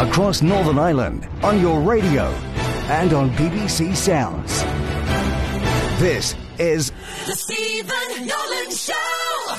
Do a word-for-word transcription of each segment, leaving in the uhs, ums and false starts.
across Northern Ireland, on your radio and on B B C Sounds. This is The Stephen Nolan Show!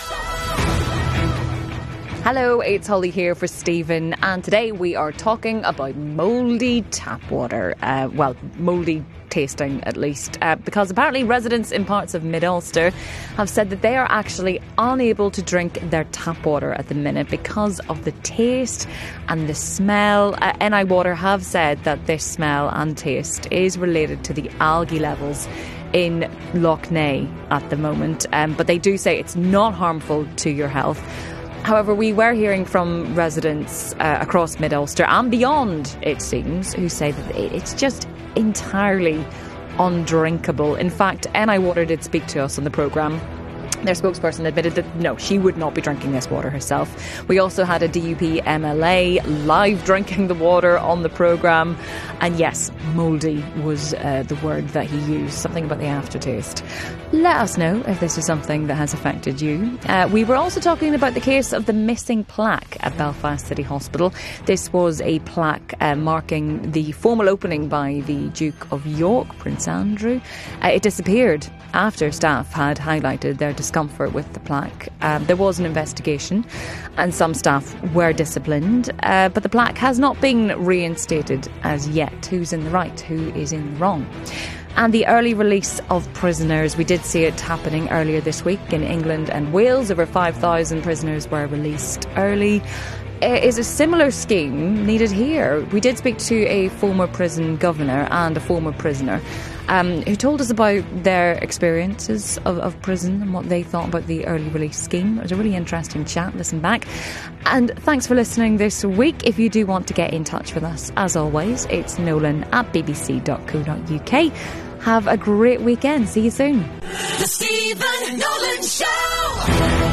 Hello, it's Holly here for Stephen, and today we are talking about mouldy tap water. Uh, well, mouldy tasting at least, uh, because apparently residents in parts of Mid-Ulster have said that they are actually unable to drink their tap water at the minute because of the taste and the smell. Uh, N I Water have said that this smell and taste is related to the algae levels in Lough Neagh at the moment, um, but they do say it's not harmful to your health. However, we were hearing from residents uh, across Mid-Ulster and beyond, it seems, who say that it's just entirely undrinkable. In fact, N I Water did speak to us on the programme. Their spokesperson admitted that no, she would not be drinking this water herself. We also had a D U P M L A live drinking the water on the programme. And yes, mouldy was uh, the word that he used, something about the aftertaste. Let us know if this is something that has affected you. Uh, we were also talking about the case of the missing plaque at Belfast City Hospital. This was a plaque uh, marking the formal opening by the Duke of York, Prince Andrew. Uh, it disappeared after staff had highlighted their discomfort with the plaque. Um, there was an investigation and some staff were disciplined, uh, but the plaque has not been reinstated as yet. Who's in the right? Who is in the wrong? And the early release of prisoners. We did see it happening earlier this week in England and Wales. Over five thousand prisoners were released early. Is a similar scheme needed here? We did speak to a former prison governor and a former prisoner um, who told us about their experiences of, of prison and what they thought about the early release scheme. It was a really interesting chat. Listen back. And thanks for listening this week. If you do want to get in touch with us, as always, it's nolan at b b c dot co dot u k. Have a great weekend. See you soon. The Stephen Nolan Show!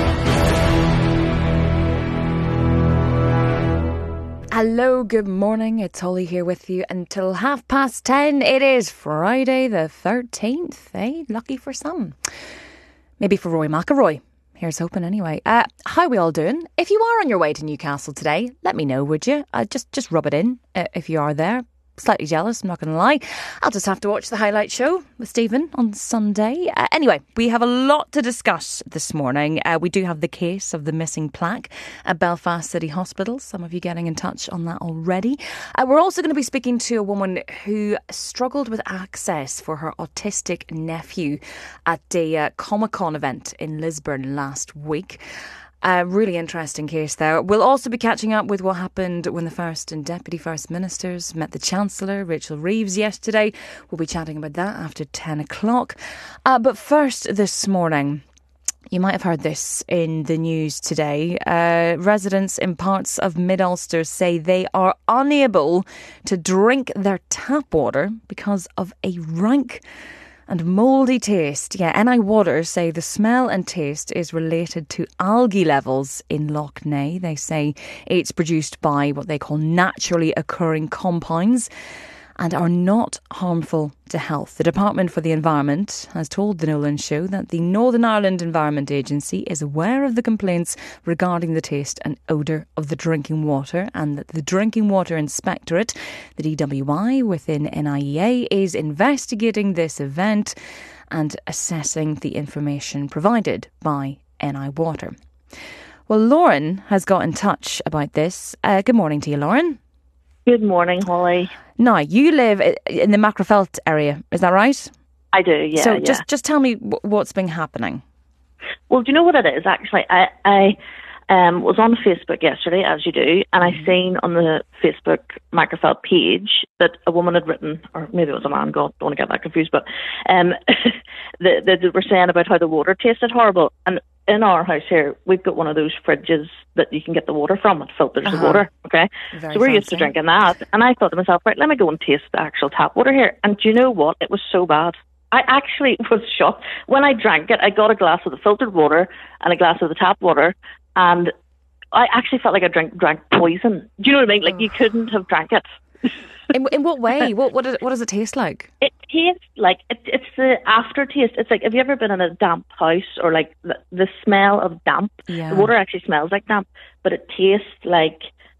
Hello, good morning. It's Holly here with you until half past ten. It is Friday the thirteenth, eh? Lucky for some. Maybe for Rory McIlroy. Here's hoping anyway. Uh, how are we all doing? If you are on your way to Newcastle today, let me know, would you? Uh, just, just rub it in uh, if you are there. Slightly jealous, I'm not going to lie. I'll just have to watch the highlight show with Stephen on Sunday. Uh, anyway, we have a lot to discuss this morning. Uh, we do have the case of the missing plaque at Belfast City Hospital. Some of you getting in touch on that already. Uh, we're also going to be speaking to a woman who struggled with access for her autistic nephew at a uh, Comic-Con event in Lisburn last week. A really interesting case there. We'll also be catching up with what happened when the First and Deputy First Ministers met the Chancellor, Rachel Reeves, yesterday. We'll be chatting about that after ten o'clock. Uh, but first, this morning, you might have heard this in the news today. Uh, residents in parts of Mid-Ulster say they are unable to drink their tap water because of a rank and mouldy taste. Yeah, N I Water say the smell and taste is related to algae levels in Lough Neagh. They say it's produced by what they call naturally occurring compounds and are not harmful to health. The Department for the Environment has told the Nolan Show that the Northern Ireland Environment Agency is aware of the complaints regarding the taste and odour of the drinking water, and that the Drinking Water Inspectorate, the D W I within N I E A, is investigating this event and assessing the information provided by N I Water. Well, Lauren has got in touch about this. Uh, good morning to you, Lauren. Good morning, Holly. Now, you live in the Macrofelt area, is that right? I do, yeah. So yeah. just just tell me what's been happening. Well, do you know what it is, actually? I, I um, was on Facebook yesterday, as you do, and I seen on the Facebook Macrofelt page that a woman had written, or maybe it was a man, God, don't want to get that confused, but um, they, they were saying about how the water tasted horrible. And in our house here, we've got one of those fridges that you can get the water from. It filters uh-huh. the water, okay? Very so we're fancy. used to drinking that. And I thought to myself, right, let me go and taste the actual tap water here. And do you know what? It was so bad. I actually was shocked. When I drank it, I got a glass of the filtered water and a glass of the tap water, and I actually felt like I drank, drank poison. Do you know what I mean? Like, oh. you couldn't have drank it. In, in what way? What what, does, what does it taste like? It tastes like, it, it's the aftertaste. It's like, have you ever been in a damp house, or like the, the smell of damp? Yeah. The water actually smells like damp, but it tastes like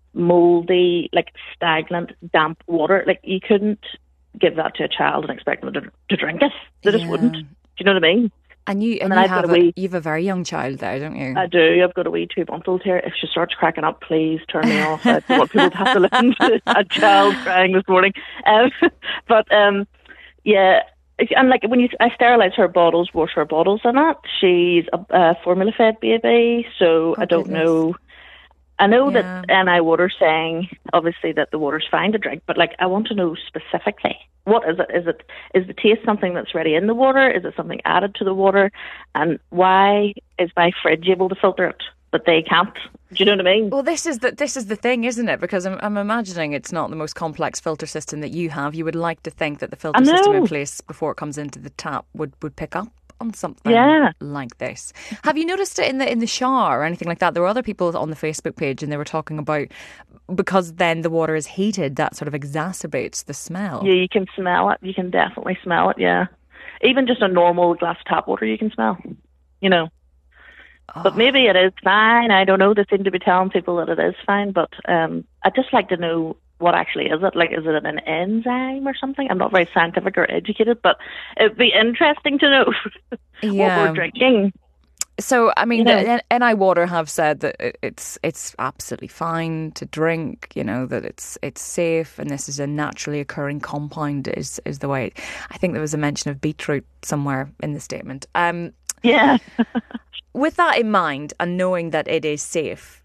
mouldy, like stagnant, damp water. Like you couldn't give that to a child and expect them to, to drink it. They just Yeah. wouldn't. Do you know what I mean? And you and, And you I've got have a a, wee- you have a very young child there, don't you? I do. I've got a wee two-month-old here. If she starts cracking up, please turn me off. I don't want people to have to listen to a child crying this morning. Um, but um, yeah, and like when you, I sterilise her bottles, wash her bottles, and that she's a, a formula-fed baby, so Oh, I don't goodness. know. I know Yeah. that N I Water's saying obviously that the water's fine to drink, but like I want to know specifically. What is it? Is it is the taste something that's already in the water? Is it something added to the water? And why is my fridge able to filter it, but they can't? Do you know what I mean? Well, this is the this is the thing, isn't it? Because I'm, I'm imagining it's not the most complex filter system that you have. You would like to think that the filter I system in know. place before it comes into the tap would, would pick up on something Yeah. like this. Have you noticed it in the in the shower or anything like that? There were other people on the Facebook page, and they were talking about because then the water is heated, that sort of exacerbates the smell. Yeah, you can smell it. You can definitely smell it. Yeah, even just a normal glass of tap water, you can smell. You know. But maybe it is fine. I don't know. They seem to be telling people that it is fine. But um, I'd just like to know what actually is it. Like, is it an enzyme or something? I'm not very scientific or educated, but it'd be interesting to know Yeah. what we're drinking. So, I mean, You know. the N I Water have said that it- it's it's absolutely fine to drink. You know that it's it's safe, and this is a naturally occurring compound. Is is the way. I think there was a mention of beetroot somewhere in the statement. Um, Yeah. with that in mind, and knowing that it is safe,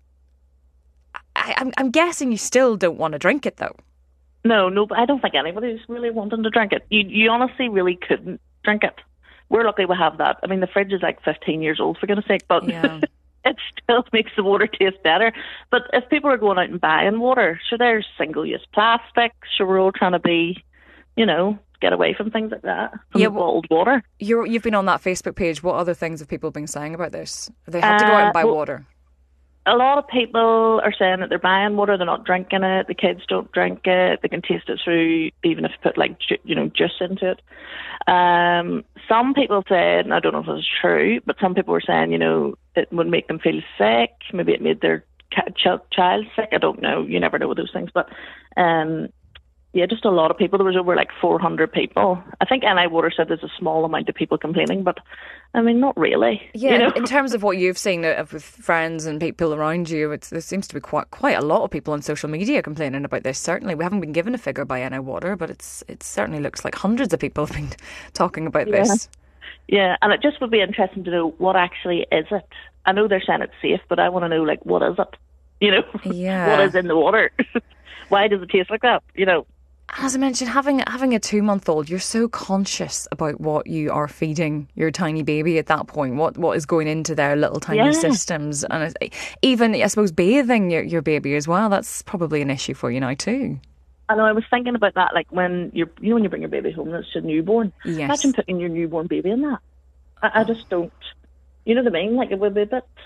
I, I'm I'm guessing you still don't want to drink it, though. No, no, but I don't think anybody's really wanting to drink it. You, you honestly really couldn't drink it. We're lucky we have that. I mean, the fridge is like fifteen years old, for goodness sake, but Yeah. it still makes the water taste better. But if people are going out and buying water, sure, there's single-use plastics. Sure, we're all trying to be, you know, get away from things like that, from Yeah, the well- bottled water. You're you've been on that Facebook page. What other things have people been saying about this? They have to go out and Uh, buy well- water. A lot of people are saying that they're buying water, they're not drinking it, the kids don't drink it, they can taste it through, even if you put like, ju- you know, juice into it. Um, some people said, and I don't know if it's true, but some people were saying, you know, it would make them feel sick, maybe it made their ca- ch- child sick, I don't know, you never know with those things, but um, yeah, just a lot of people. There was over like four hundred people. I think N I Water said there's a small amount of people complaining, but I mean, not really. Yeah, you know? in terms of what you've seen uh, with friends and people around you, it's, there seems to be quite quite a lot of people on social media complaining about this. Certainly, we haven't been given a figure by N I Water, but it's it certainly looks like hundreds of people have been talking about Yeah. this. Yeah, and it just would be interesting to know what actually is it. I know they're saying it's safe, but I want to know, like, what is it? You know, Yeah. what is in the water? Why does it taste like that? You know, As I mentioned, having having a two month old, you're so conscious about what you are feeding your tiny baby at that point. What what is going into their little tiny Yeah. systems, and it's, even I suppose bathing your your baby as well. That's probably an issue for you now too. I know I was thinking about that, like when you're, you know, when you bring your baby home, that's a newborn. Yes. Imagine putting your newborn baby in that. I, I just don't. You know what I mean? Like it would be a bit.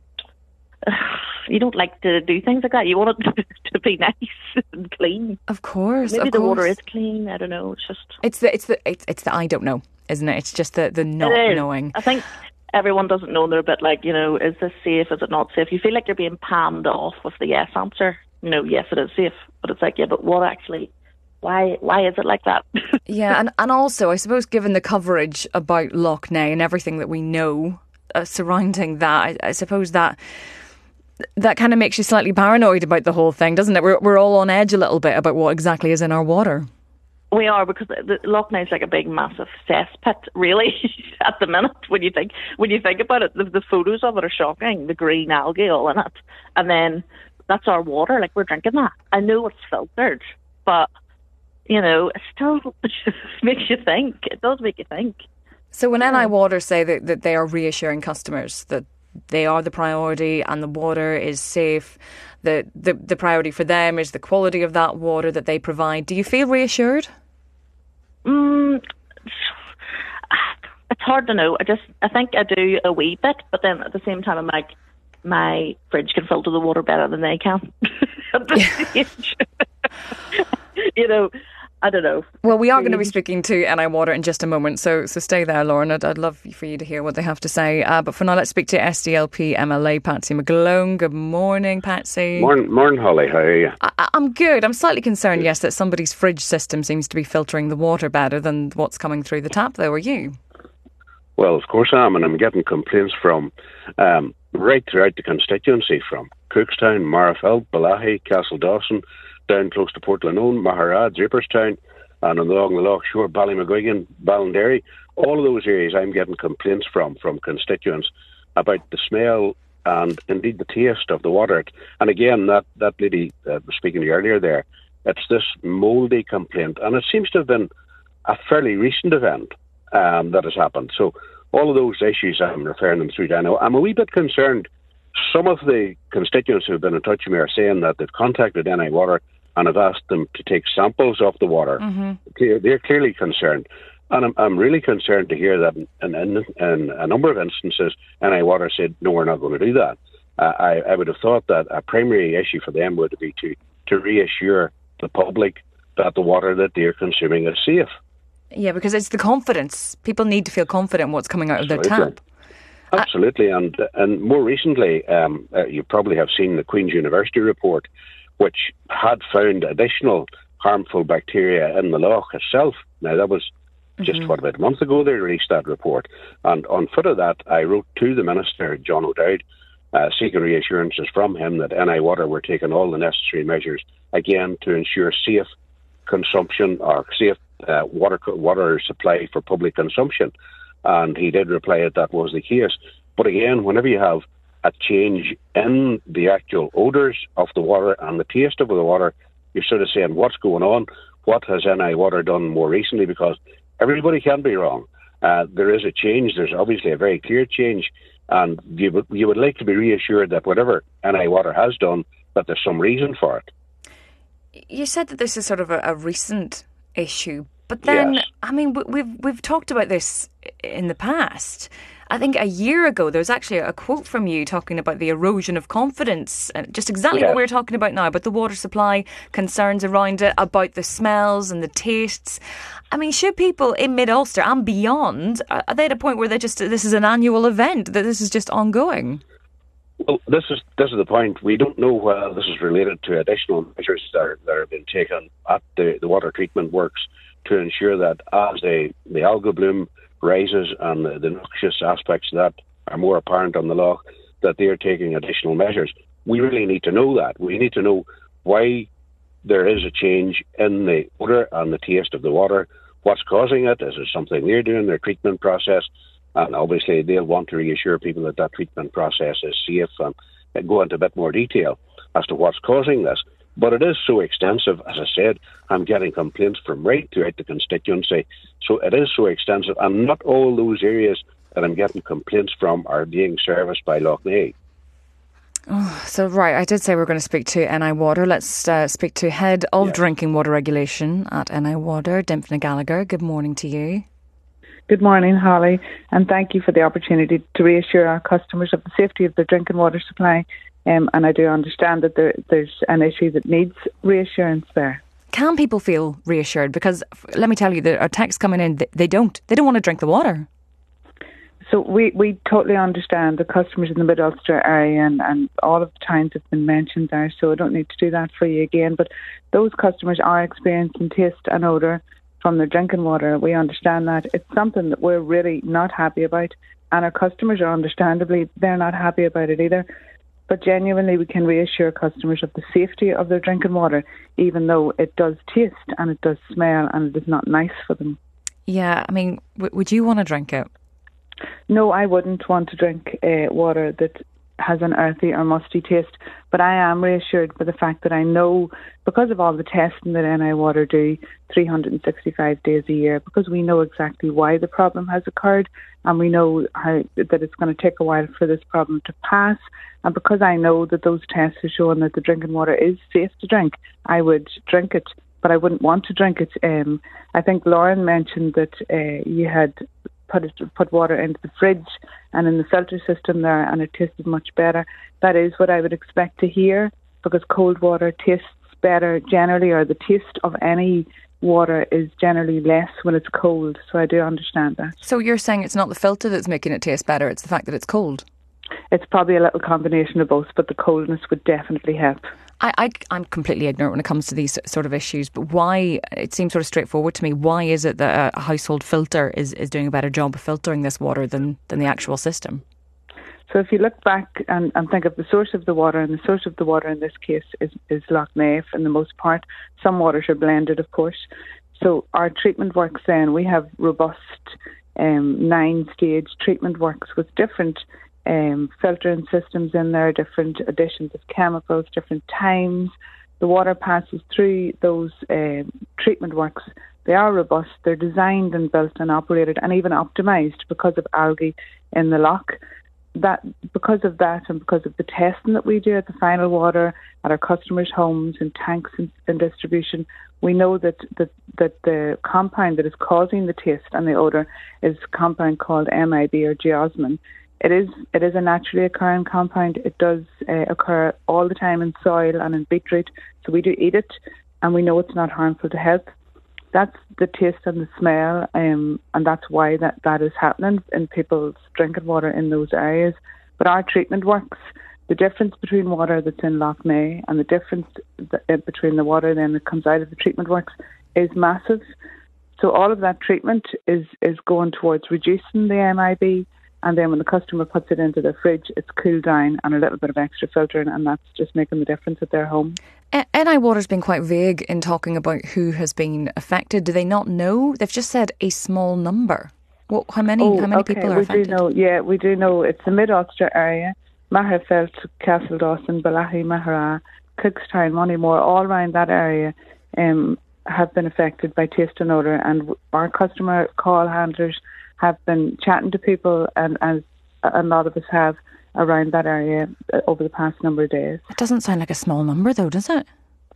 You don't like to do things like that. You want it to be nice and clean. Of course, Maybe of the course. water is clean. I don't know. It's just. It's the it's the it's, it's the I don't know, isn't it? It's just the the not It is. knowing. I think everyone doesn't know. They're a bit like, you know, is this safe? Is it not safe? You feel like you're being palmed off with the yes answer. You know, yes, it is safe. But it's like, yeah, but what actually? Why? Why is it like that? Yeah, and and also I suppose given the coverage about Loch Ness and everything that we know uh, surrounding that, I, I suppose that. That kind of makes you slightly paranoid about the whole thing, doesn't it? We're we're all on edge a little bit about what exactly is in our water. We are, because the, the Loch Ness is like a big, massive cesspit, really. At the minute, when you think when you think about it, the, the photos of it are shocking. The green algae all in it, and then that's our water. Like, we're drinking that. I know it's filtered, but you know, it still makes you think. It does make you think. So when N I Water say that, that they are reassuring customers that they are the priority and the water is safe, the, the the priority for them is the quality of that water that they provide, do you feel reassured? Mm, it's hard to know. I just, I think I do a wee bit, but then at the same time, I'm like, my fridge can filter the water better than they can. At this stage. You know, I don't know. Well, we are going to be speaking to N I Water in just a moment, so so stay there, Lauren. I'd, I'd love for you to hear what they have to say. Uh, but for now, let's speak to S D L P M L A Patsy McGlone. Good morning, Patsy. Morning, morning, Holly. How are you? I, I'm good. I'm slightly concerned, yes, that somebody's fridge system seems to be filtering the water better than what's coming through the tap, though. Are you? Well, of course I am, and I'm getting complaints from um, right throughout the constituency, from Cookstown, Marfeld, Balahi, Castle Dawson, down close to Portlanone, Maharad, Draperstown, and along the Loch Shore, Ballymcguigan, Ballinderry. All of those areas I'm getting complaints from, from constituents about the smell and indeed the taste of the water. And again, that, that lady uh, was speaking to you earlier there, it's this mouldy complaint, and it seems to have been a fairly recent event um, that has happened. So all of those issues, I'm referring them through to. Now, I'm a wee bit concerned. Some of the constituents who have been in touch with me are saying that they've contacted N I Water and have asked them to take samples of the water. Mm-hmm. They're clearly concerned. And I'm, I'm really concerned to hear that in, in, in a number of instances, N I Water said, no, we're not going to do that. Uh, I, I would have thought that a primary issue for them would be to, to reassure the public that the water that they're consuming is safe. Yeah, because it's the confidence. People need to feel confident in what's coming out Absolutely. of their tap. Absolutely. And and more recently, um, uh, you probably have seen the Queen's University report, which had found additional harmful bacteria in the loch itself. Now, that was just, mm-hmm. what, about a month ago they released that report. And on foot of that, I wrote to the Minister, John O'Dowd, uh, seeking reassurances from him that N I Water were taking all the necessary measures, again, to ensure safe consumption or safe uh, water water supply for public consumption. And he did reply that that was the case. But again, whenever you have a change in the actual odours of the water and the taste of the water, you're sort of saying, what's going on? What has N I Water done more recently? Because everybody can be wrong. Uh, there is a change. There's obviously a very clear change. And you would, you would like to be reassured that whatever N I Water has done, that there's some reason for it. You said that this is sort of a, a recent issue. But then, yes. I mean, we've we've talked about this in the past. I think a year ago, there was actually a quote from you talking about the erosion of confidence, and just exactly yes. what we're talking about now, about the water supply, concerns around it, about the smells and the tastes. I mean, should people in Mid-Ulster and beyond, are they at a point where they just this is an annual event, that this is just ongoing? Well, this is this is the point. We don't know whether this is related to additional measures that are, that have been taken at the, the water treatment works to ensure that as the, the algal bloom rises and the, the noxious aspects that are more apparent on the loch, that they are taking additional measures. We really need to know that. We need to know why there is a change in the odour and the taste of the water, what's causing it. Is it something they're doing, their treatment process? And obviously they'll want to reassure people that that treatment process is safe and, and go into a bit more detail as to what's causing this. But it is so extensive, as I said, I'm getting complaints from right throughout the constituency. So it is so extensive, and not all those areas that I'm getting complaints from are being serviced by Lough Neagh. Oh, so, right, I did say we were going to speak to N I Water. Let's uh, speak to Head of yeah. Drinking Water Regulation at N I Water, Dymphna Gallagher. Good morning to you. Good morning, Holly, and thank you for the opportunity to reassure our customers of the safety of their drinking water supply. Um, and I do understand that there, there's an issue that needs reassurance there. Can people feel reassured? Because let me tell you, there are texts coming in, they don't. They don't want to drink the water. So we, we totally understand the customers in the Mid-Ulster area, and, and all of the towns have been mentioned there, so I don't need to do that for you again. But those customers are experiencing taste and odour from their drinking water. We understand that. It's something that we're really not happy about, and our customers are understandably, they're not happy about it either. But genuinely, we can reassure customers of the safety of their drinking water, even though it does taste and it does smell and it is not nice for them. Yeah, I mean, w- would you want to drink it? No, I wouldn't want to drink uh, water that has an earthy or musty taste. But I am reassured by the fact that I know, because of all the testing that N I Water do three hundred sixty-five days a year, because we know exactly why the problem has occurred, and we know how that it's going to take a while for this problem to pass. And because I know that those tests have shown that the drinking water is safe to drink, I would drink it, but I wouldn't want to drink it. Um, I think Lauren mentioned that uh, you had put it, put water into the fridge and in the filter system there, and it tasted much better. That is what I would expect to hear, because cold water tastes better generally, or the taste of any water is generally less when it's cold, so I do understand that. So you're saying it's not the filter that's making it taste better, it's the fact that it's cold? It's probably a little combination of both, but the coldness would definitely help. I, I, I'm completely ignorant when it comes to these sort of issues, but why, it seems sort of straightforward to me, why is it that a household filter is, is doing a better job of filtering this water than, than the actual system? So if you look back and, and think of the source of the water, and the source of the water in this case is, is Lough Neagh for the most part. Some waters are blended, of course. So our treatment works then, we have robust um, nine-stage treatment works with different um, filtering systems in there, different additions of chemicals, different times. The water passes through those uh, treatment works. They are robust. They're designed and built and operated and even optimised because of algae in the loch. That because of that and because of the testing that we do at the final water, at our customers' homes and tanks and, and distribution, we know that, that that the compound that is causing the taste and the odour is a compound called M I B or geosmin. It is it is a naturally occurring compound. It does uh, occur all the time in soil and in beetroot, so we do eat it, and we know it's not harmful to health. That's the taste and the smell, um, and that's why that, that is happening in people's drinking water in those areas. But our treatment works. The difference between water that's in Lough Neagh and the difference th- between the water then that comes out of the treatment works is massive. So all of that treatment is, is going towards reducing the M I B, and then when the customer puts it into the fridge, it's cooled down and a little bit of extra filtering, and that's just making the difference at their home. N I Water's been quite vague in talking about who has been affected. Do they not know? They've just said a small number. What? How many? Oh, how many okay. people are we affected? Do know, yeah, we do know. It's the Mid-Ulster area, Magherafelt, Castledawson, Balahi, Mahara, Cookstown, Moneymore, all around that area um, have been affected by taste and odour, and our customer call handlers have been chatting to people, and as a lot of us have, around that area over the past number of days. It doesn't sound like a small number though, does it?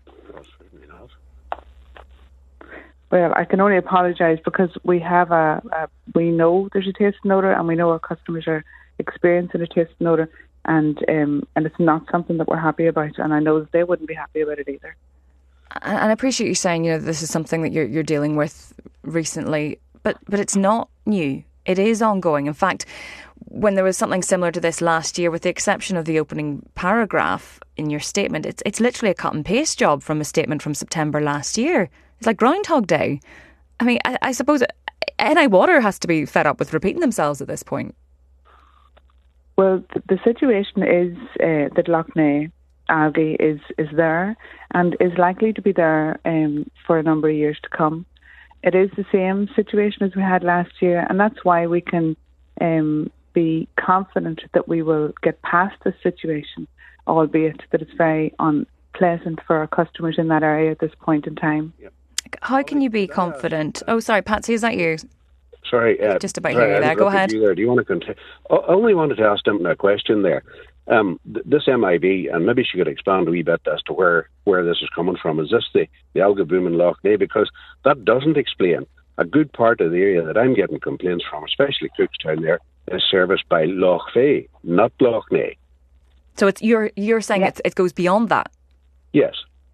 Well, I can only apologise because we have a, a, we know there's a taste and odour, and we know our customers are experiencing a taste and odour, and um, and it's not something that we're happy about, and I know that they wouldn't be happy about it either. And I appreciate you saying, you know, this is something that you're you're dealing with recently, but but it's not new. It is ongoing. In fact, when there was something similar to this last year, with the exception of the opening paragraph in your statement, it's it's literally a cut and paste job from a statement from September last year. It's like Groundhog Day. I mean, I, I suppose N I Water has to be fed up with repeating themselves at this point. Well, the situation is uh, that Lough Neagh algae is, is there and is likely to be there um, for a number of years to come. It is the same situation as we had last year, and that's why we can um, be confident that we will get past this situation, albeit that it's very unpleasant for our customers in that area at this point in time. Yep. How can you be confident? Oh, sorry, Patsy, is that you? Sorry. Uh, Just about sorry, hear you there. Go ahead. You there. Do you want to continue? I only wanted to ask them a question there. Um, th- this M I B, and maybe she could expand a wee bit as to where, where this is coming from. Is this the, the algal bloom in Lough Neagh? Because that doesn't explain a good part of the area that I'm getting complaints from, especially Cookstown there, is serviced by Lough Fay, not Lough Neagh. So it's you're you're saying yeah. it's, it goes beyond that? Yes.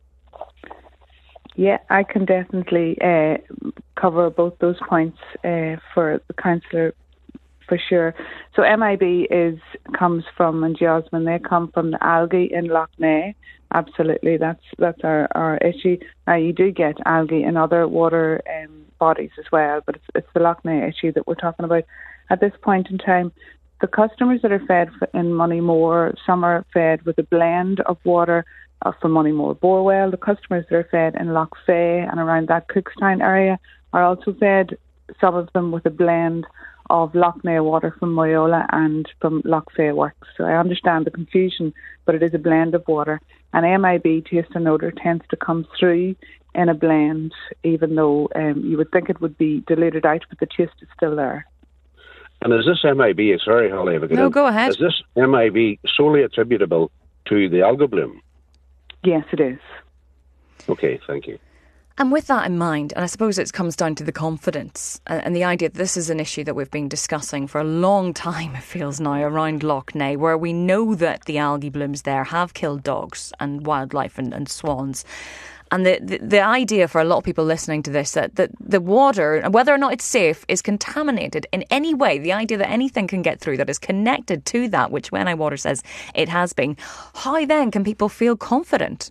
Yeah, I can definitely uh, cover both those points uh, for the councillor, for sure. So M I B is comes from, and geosmin, they come from the algae in Lough Neagh. Absolutely, that's that's our, our issue. Now, you do get algae in other water um, bodies as well, but it's, it's the Lough Neagh issue that we're talking about at this point in time. The customers that are fed in Moneymore, some are fed with a blend of water uh, from Moneymore Borewell. The customers that are fed in Lough Fay and around that Cookstown area are also fed, some of them with a blend of Lough Neagh water from Moyola and from Lough Fay works. So I understand the confusion, but it is a blend of water. And M I B, taste and odour, tends to come through in a blend, even though um, you would think it would be diluted out, but the taste is still there. And is this M I B, sorry Holly, if I could No, in, go ahead. Is this M I B solely attributable to the algal bloom? Yes, it is. Okay, thank you. And with that in mind, and I suppose it comes down to the confidence and, and the idea that this is an issue that we've been discussing for a long time, it feels now, around Lough Neagh, where we know that the algae blooms there have killed dogs and wildlife and, and swans. And the, the, the idea for a lot of people listening to this, that, that the water, whether or not it's safe, is contaminated in any way. The idea that anything can get through that is connected to that, which N I Water says it has been. How then can people feel confident?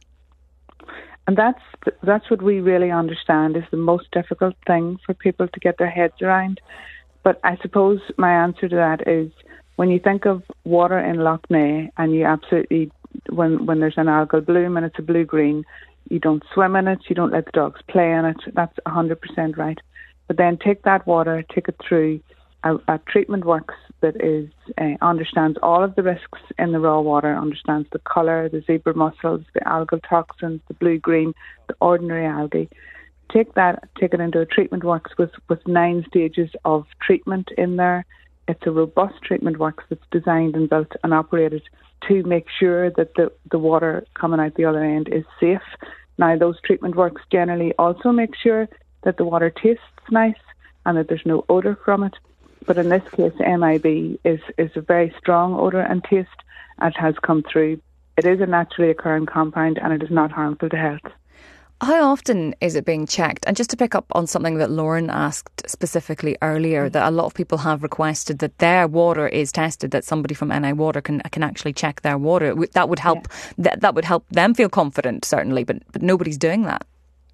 And that's that's what we really understand is the most difficult thing for people to get their heads around. But I suppose my answer to that is, when you think of water in Lough Neagh, and you absolutely, when when there's an algal bloom and it's a blue-green, you don't swim in it, you don't let the dogs play in it, that's one hundred percent right. But then take that water, take it through a, a treatment works that is uh, understands all of the risks in the raw water, understands the colour, the zebra mussels, the algal toxins, the blue-green, the ordinary algae. Take that, take it into a treatment works with, with nine stages of treatment in there. It's a robust treatment works that's designed and built and operated to make sure that the, the water coming out the other end is safe. Now, those treatment works generally also make sure that the water tastes nice and that there's no odour from it. But in this case, M I B is, is a very strong odour and taste, as has come through. It is a naturally occurring compound and it is not harmful to health. How often is it being checked? And just to pick up on something that Lauren asked specifically earlier, that a lot of people have requested that their water is tested, that somebody from N I Water can can actually check their water. That would help. Yeah. That that would help them feel confident, certainly. But but nobody's doing that.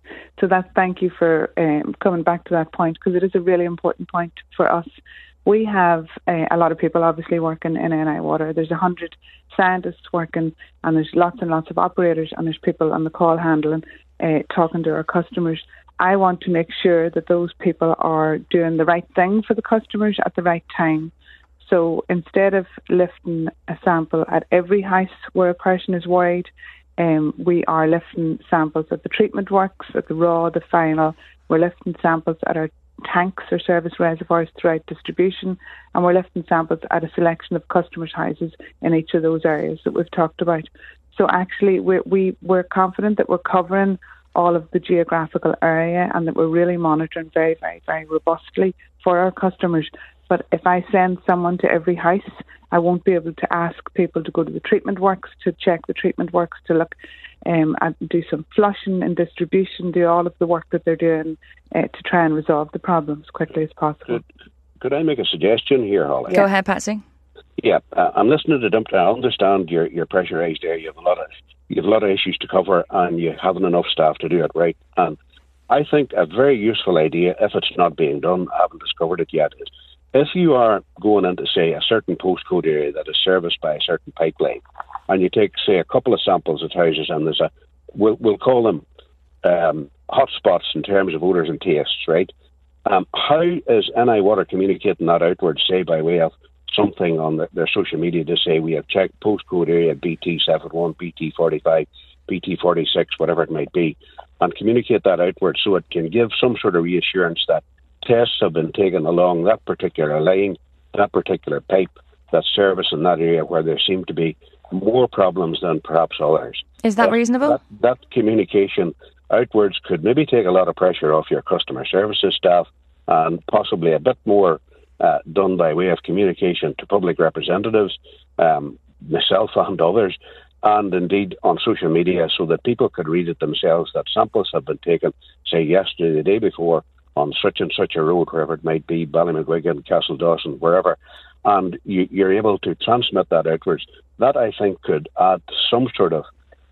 So that's thank you for um, coming back to that point, because it is a really important point for us. We have uh, a lot of people obviously working in N I Water. There's a hundred scientists working, and there's lots and lots of operators, and there's people on the call handling. Uh, talking to our customers. I want to make sure that those people are doing the right thing for the customers at the right time. So instead of lifting a sample at every house where a person is worried, um, we are lifting samples at the treatment works, at the raw, the final. We're lifting samples at our tanks or service reservoirs throughout distribution, and we're lifting samples at a selection of customers' houses in each of those areas that we've talked about. So actually, we're, we, we're confident that we're covering all of the geographical area and that we're really monitoring very, very, very robustly for our customers. But if I send someone to every house, I won't be able to ask people to go to the treatment works, to check the treatment works, to look um, and do some flushing and distribution, do all of the work that they're doing uh, to try and resolve the problem as quickly as possible. Could, could I make a suggestion here, Holly? Go ahead, Patsy. Yeah, uh, I'm listening to them. I understand you're, you're pressurised there. You have a lot of you have a lot of issues to cover, and you haven't enough staff to do it right. And I think a very useful idea, if it's not being done, I haven't discovered it yet, is if you are going into, say, a certain postcode area that is serviced by a certain pipeline, and you take, say, a couple of samples of houses, and there's a, we'll, we'll call them um, hotspots in terms of odours and tastes, right? Um, how is N I Water communicating that outwards, say, by way of something on the, their social media to say we have checked postcode area B T seventy-one, B T forty-five, B T forty-six, whatever it might be, and communicate that outwards so it can give some sort of reassurance that tests have been taken along that particular line, that particular pipe, that service in that area where there seem to be more problems than perhaps others. Is that, that reasonable? That, that communication outwards could maybe take a lot of pressure off your customer services staff, and possibly a bit more uh, done by way of communication to public representatives, um, myself and others, and indeed on social media, so that people could read it themselves, that samples have been taken, say, yesterday, the day before, on such and such a road, wherever it might be, Ballymacwigan, Castledawson, wherever, and you, you're able to transmit that outwards. That, I think, could add some sort of,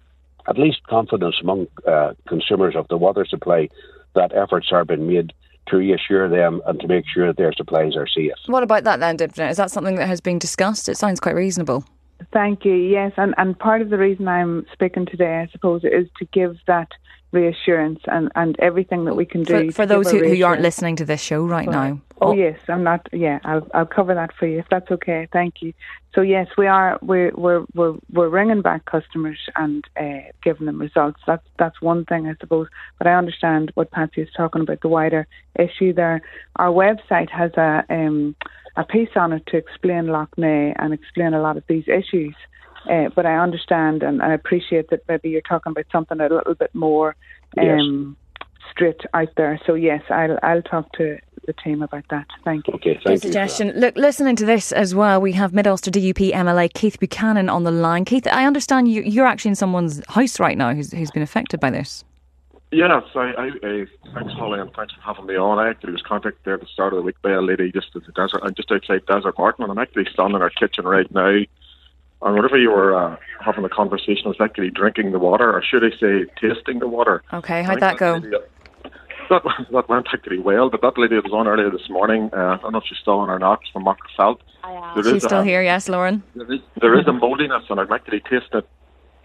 at least confidence among uh, consumers of the water supply, that efforts are being made to reassure them and to make sure that their supplies are safe. What about that then, Dibna? Is that something that has been discussed? It sounds quite reasonable. Thank you. Yes, and, and part of the reason I'm speaking today, I suppose, is to give that reassurance and, and everything that we can do. For, for those who, who aren't listening to this show right well, now. Oh, oh yes, I'm not. Yeah, I'll I'll cover that for you if that's okay. Thank you. So yes, we are. We're we're we're, we're ringing back customers and uh, giving them results. That's that's one thing, I suppose. But I understand what Patsy is talking about, the wider issue there. Our website has a um. a piece on it to explain Lough Neagh and explain a lot of these issues. Uh, but I understand and I appreciate that maybe you're talking about something a little bit more um, yes. straight out there. So yes, I'll I'll talk to the team about that. Thank you. Okay, thank you. Suggestion. Look, listening to this as well, we have Mid-Ulster D U P M L A Keith Buchanan on the line. Keith, I understand you, you're actually in someone's house right now who's, who's been affected by this. Yes, I, I, I, thanks, Holly, and thanks for having me on. I actually was contacted there at the start of the week by a lady just at the desert, uh, just outside Desert Martin, and I'm actually standing in her kitchen right now. And whenever you were uh, having a conversation, I was actually drinking the water, or should I say, tasting the water. Okay, how'd that go? Lady, that, that went actually well, but that lady that was on earlier this morning, uh, I don't know if she's still on or not, from Markerfeld. She's still a, here, yes, Lauren? There is, there is a mouldiness, and I'm actually tasting it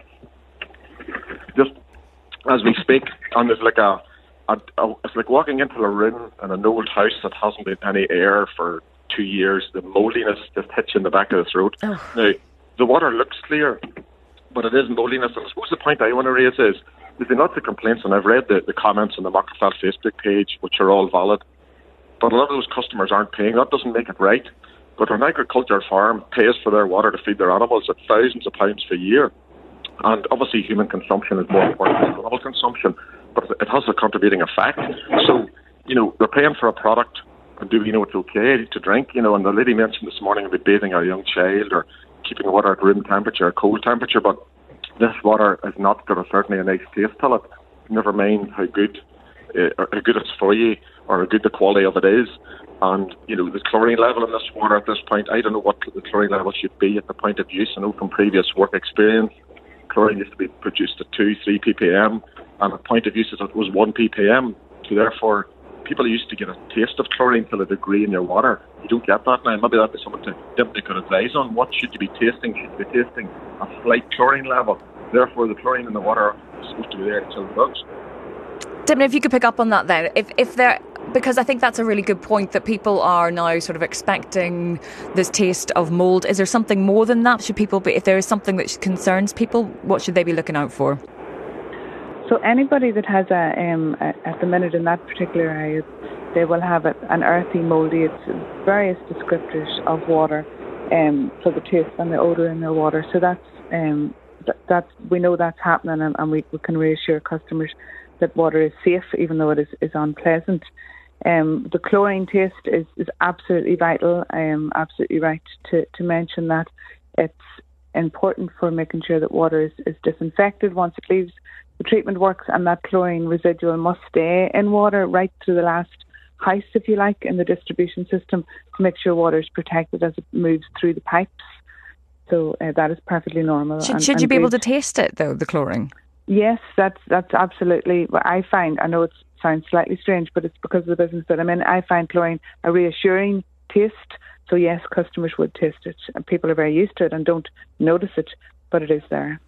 just as we speak, and there's like a, a, a it's like walking into a room in an old house that hasn't been any air for two years. The mouldiness just hits you in the back of the throat. Oh. Now, the water looks clear, but it is mouldiness. And I suppose the point I want to raise is, there's been lots of complaints, and I've read the, the comments on the Markerfeld Facebook page, which are all valid, but a lot of those customers aren't paying. That doesn't make it right. But an agriculture farm pays for their water to feed their animals at thousands of pounds per year. And obviously human consumption is more important than animal consumption, but it has a contributing effect. So, you know, they're paying for a product, and do we know it's okay to drink? You know, and the lady mentioned this morning about bathing a young child or keeping the water at room temperature or cold temperature, but this water is not got a certainly a nice taste to it, never mind how good, uh, or how good it's for you or how good the quality of it is. And, you know, the chlorine level in this water at this point, I don't know what the chlorine level should be at the point of use. I know from previous work experience, chlorine used to be produced at two, three ppm, and at point of use it was one ppm. So therefore, people used to get a taste of chlorine to a degree in your water. You don't get that now. Maybe that'd be something to Dimity could advise on. What should you be tasting? Should you be tasting a slight chlorine level? Therefore, the chlorine in the water is supposed to be there to kill the bugs. Dimity, if you could pick up on that then, if if there. Because I think that's a really good point, that people are now sort of expecting this taste of mould. Is there something more than that? Should people be, if there is something that concerns people, what should they be looking out for? So anybody that has a, um, a at the minute in that particular area, they will have a, an earthy, mouldy. It's various descriptors of water um, for the taste and the odour in their water. So that's um, that, that's we know that's happening, and, and we, we can reassure customers that water is safe, even though it is, is unpleasant. Um, the chlorine taste is, is absolutely vital. I am absolutely right to, to mention that. It's important for making sure that water is, is disinfected once it leaves the treatment works, and that chlorine residual must stay in water right through the last house, if you like, in the distribution system, to make sure water is protected as it moves through the pipes. So uh, that is perfectly normal. Should, and, should and you be good. able to taste it, though, the chlorine? Yes, that's that's absolutely what I find. I know it sounds slightly strange, but it's because of the business that I'm in. I find chlorine a reassuring taste. So yes, customers would taste it, and people are very used to it and don't notice it, but it is there.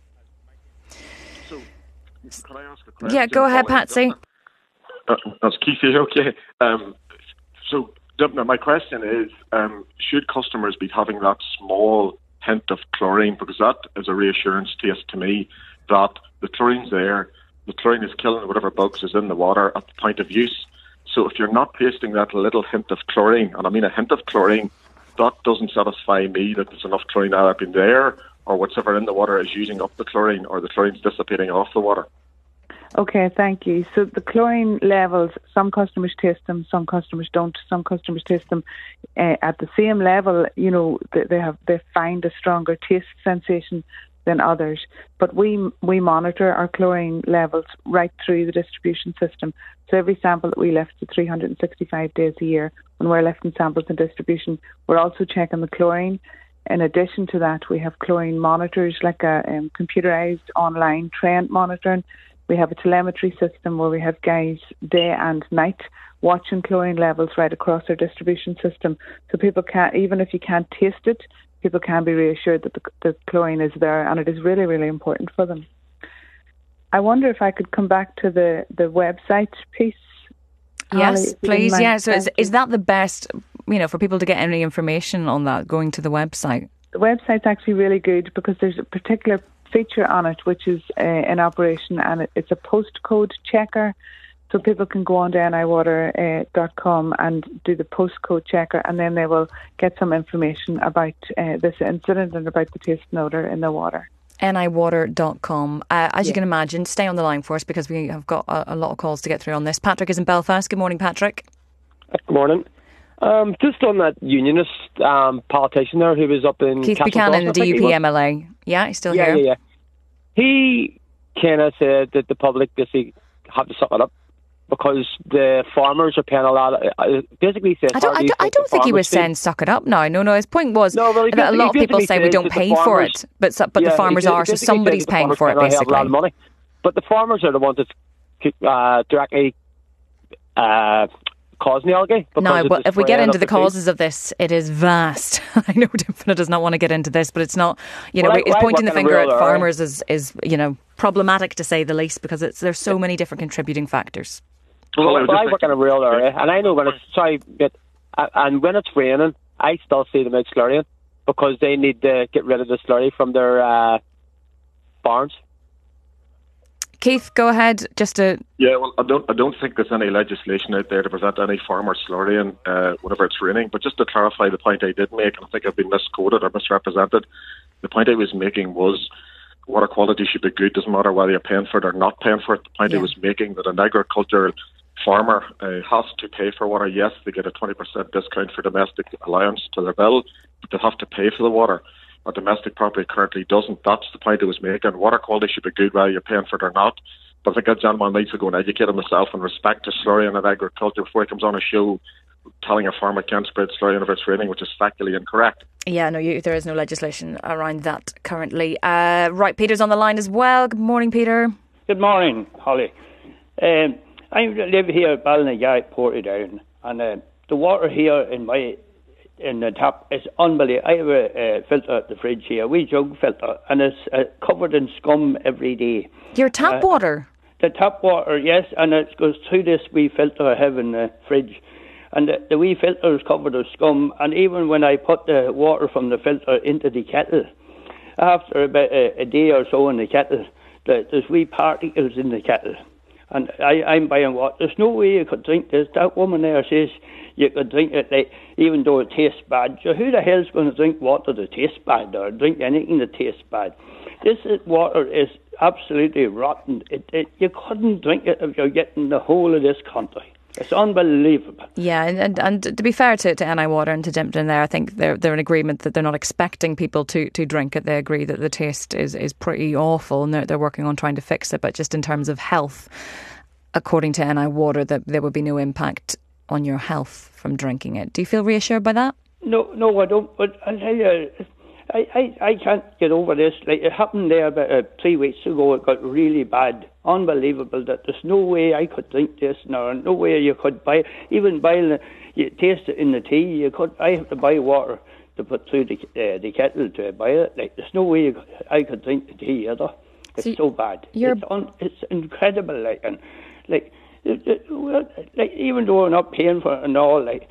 So, can I ask a question? Yeah, go ahead, Patsy. Uh, that's Keith here. Okay. Um, so my question is, um, should customers be having that small hint of chlorine, because that is a reassurance taste to me that the chlorine's there, the chlorine is killing whatever bugs is in the water at the point of use. So if you're not tasting that little hint of chlorine, and I mean a hint of chlorine, that doesn't satisfy me that there's enough chlorine either been there, or whatever in the water is using up the chlorine, or the chlorine's dissipating off the water. Okay, thank you. So the chlorine levels, some customers taste them, some customers don't. Some customers taste them uh, at the same level. You know, they, they have they find a stronger taste sensation than others. But we we monitor our chlorine levels right through the distribution system. So every sample that we lift to three hundred sixty-five days a year, when we're lifting samples in distribution, we're also checking the chlorine. In addition to that, we have chlorine monitors, like a um, computerised online trend monitoring. We have a telemetry system where we have guys day and night watching chlorine levels right across our distribution system. So people can, even if you can't taste it, people can be reassured that the, the chlorine is there, and it is really, really important for them. I wonder if I could come back to the, the website piece. Yes, Holly, please. Yeah. So is, is that the best, you know, for people to get any information on that, going to the website? The website's actually really good because there's a particular feature on it which is uh, in operation, and it, it's a postcode checker. So people can go on to N I water dot com and do the postcode checker, and then they will get some information about uh, this incident and about the taste and odour in the water. N I water dot com. Uh, as yeah. you can imagine, stay on the line for us because we have got a, a lot of calls to get through on this. Patrick is in Belfast. Good morning, Patrick. Good morning. Um, just on that unionist um, politician there who was up in Keith Castle Buchanan, Dawson, the D U P M L A. Yeah, he's still yeah, here. Yeah, yeah. He kind of said that the public basically have to suck it up. Because the farmers are paying a lot. Of, uh, basically, I don't. I don't, I don't think he was saying suck it up. No, no, no. His point was no, well, that a lot of people say we don't pay for it, but so, but yeah, the farmers are, so somebody's paying for it. Basically, have a lot of money. But the farmers are the ones that uh, directly uh, causing the algae. No, well, if we get into the causes of this, it is vast. I know Dympna does not want to get into this, but it's not. You know, well, it's pointing the finger at farmers is, is you know problematic to say the least, because it's there's so many different contributing factors. Well, well, I work in a rural area, and I know when it's sorry, but, uh, and when it's raining, I still see them out slurrying because they need to get rid of the slurry from their uh, barns. Keith, go ahead. Just to yeah, well, I don't, I don't think there's any legislation out there to prevent any farmer slurrying uh, whenever it's raining. But just to clarify the point I did make, and I think I've been misquoted or misrepresented. The point I was making was water quality should be good. Doesn't matter whether you're paying for it or not paying for it. The point yeah. I was making that an agricultural farmer uh, has to pay for water. Yes, they get a twenty percent discount for domestic allowance to their bill, but they have to pay for the water. A domestic property currently doesn't. That's the point I was making. Water quality should be good whether you're paying for it or not. But I think that gentleman needs to go and educate himself in respect to slurrying and agriculture before he comes on a show telling a farmer can't spread slurry if it's raining, which is factually incorrect. Yeah, no, you, there is no legislation around that currently. Uh, right, Peter's on the line as well. Good morning, Peter. Good morning, Holly. Um, I live here at Ballinagate, Portadown, and uh, the water here in my in the tap is unbelievable. I have a uh, filter at the fridge here, a wee jug filter, and it's uh, covered in scum every day. Your tap uh, water? The tap water, yes, and it goes through this wee filter I have in the fridge. And the, the wee filter is covered with scum, and even when I put the water from the filter into the kettle, after about a, a day or so in the kettle, the, there's wee particles in the kettle. And I, I'm buying water. There's no way you could drink this. That woman there says you could drink it, like, even though it tastes bad. So who the hell's going to drink water that tastes bad, or drink anything that tastes bad? This is, water is absolutely rotten. It, it, you couldn't drink it if you're getting the whole of this country. It's unbelievable. Yeah, and, and, and to be fair to, to N I Water and to Dympna there, I think they're they're in agreement that they're not expecting people to, to drink it. They agree that the taste is, is pretty awful, and they're, they're working on trying to fix it. But just in terms of health, according to N I Water, that there would be no impact on your health from drinking it. Do you feel reassured by that? No, no, I don't. But I'll tell you, I, I, I can't get over this. Like, it happened there about uh, three weeks ago. It got really bad. Unbelievable that there's no way I could drink this, nor no way you could buy, even buy the, you taste it in the tea. You could. I have to buy water to put through the uh, the kettle to buy it. Like, there's no way you could, I could drink the tea either. It's so, so bad. It's, un, it's incredible. Like, and like, it, it, well, like, even though we're not paying for it and all, like.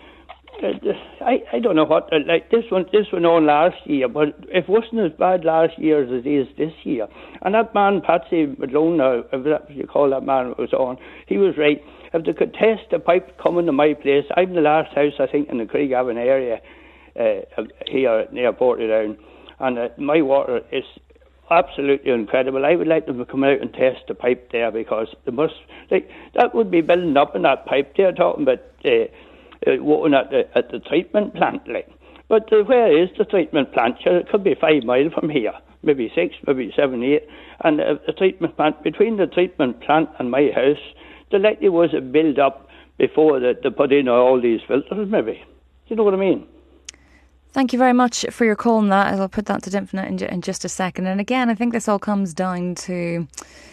I, I don't know what, like this one this went on last year, but it wasn't as bad last year as it is this year. And that man, Patsy Malone, if that's what you call that man, was on, he was right. If they could test the pipe coming to my place, I'm the last house, I think, in the Craigavon area uh, here near Portadown, and uh, my water is absolutely incredible. I would like them to come out and test the pipe there, because they must, like, that would be building up in that pipe. They're talking about uh, Uh, water at the, at the treatment plant, like. But uh, where is the treatment plant? Sure, it could be five miles from here, maybe six, maybe seven, eight. And uh, the treatment plant, between the treatment plant and my house, there likely was a build-up before they, they put in all these filters, maybe. You know what I mean? Thank you very much for your call on that. I'll put that to Dympna in, in just a second. And again, I think this all comes down to...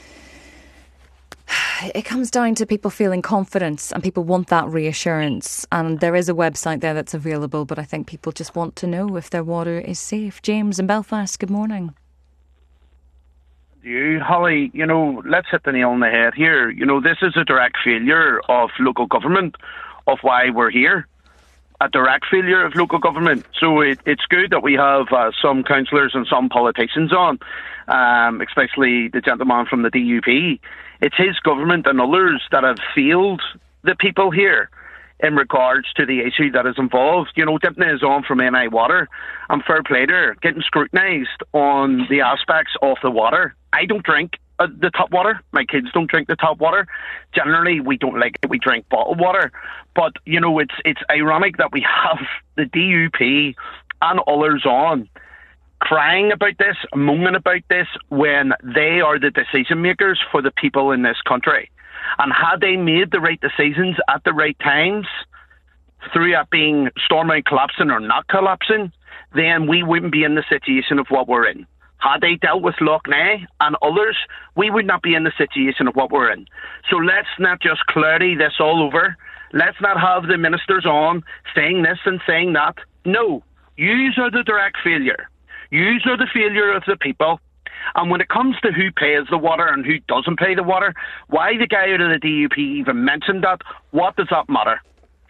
It comes down to people feeling confidence, and people want that reassurance. And there is a website there that's available, but I think people just want to know if their water is safe. James in Belfast, good morning. You, Holly, you know, let's hit the nail on the head here. You know, this is a direct failure of local government, of why we're here. A direct failure of local government. So it, it's good that we have uh, some councillors and some politicians on, um, especially the gentleman from the D U P. It's his government and others that have failed the people here in regards to the issue that is involved. You know, Dympna is on from N I Water, and fair play to her, getting scrutinised on the aspects of the water. I don't drink uh, the tap water. My kids don't drink the tap water. Generally, we don't like it. We drink bottled water. But, you know, it's it's ironic that we have the D U P and others on crying about this, moaning about this, when they are the decision makers for the people in this country. And had they made the right decisions at the right times, through it being Stormont collapsing or not collapsing, then we wouldn't be in the situation of what we're in. Had they dealt with Lough Neagh and others, we would not be in the situation of what we're in. So let's not just cloudy this all over. Let's not have the ministers on saying this and saying that. No, yous are the direct failure. Yous are the failure of the people. And when it comes to who pays the water and who doesn't pay the water, why the guy out of the D U P even mentioned that, what does that matter?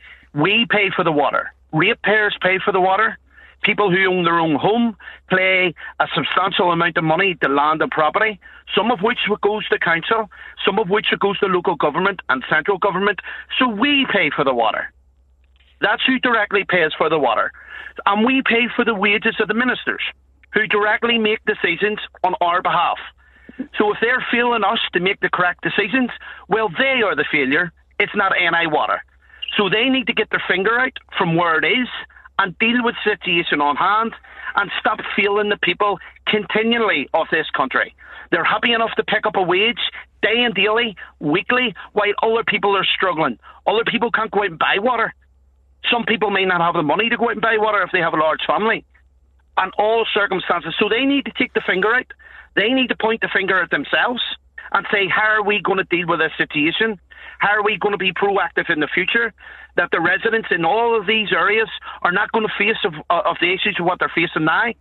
We pay for the water. Ratepayers pay for the water. People who own their own home pay a substantial amount of money to land and property, some of which goes to council, some of which goes to local government and central government. So we pay for the water. That's who directly pays for the water. And we pay for the wages of the ministers, who directly make decisions on our behalf. So if they're failing us to make the correct decisions, well, they are the failure. It's not N I Water. So they need to get their finger out from where it is and deal with the situation on hand and stop failing the people continually of this country. They're happy enough to pick up a wage day and daily, weekly, while other people are struggling. Other people can't go out and buy water. Some people may not have the money to go out and buy water if they have a large family. And all circumstances. So they need to take the finger out. They need to point the finger at themselves and say, how are we going to deal with this situation? How are we going to be proactive in the future that the residents in all of these areas are not going to face of, of the issues of what they're facing now?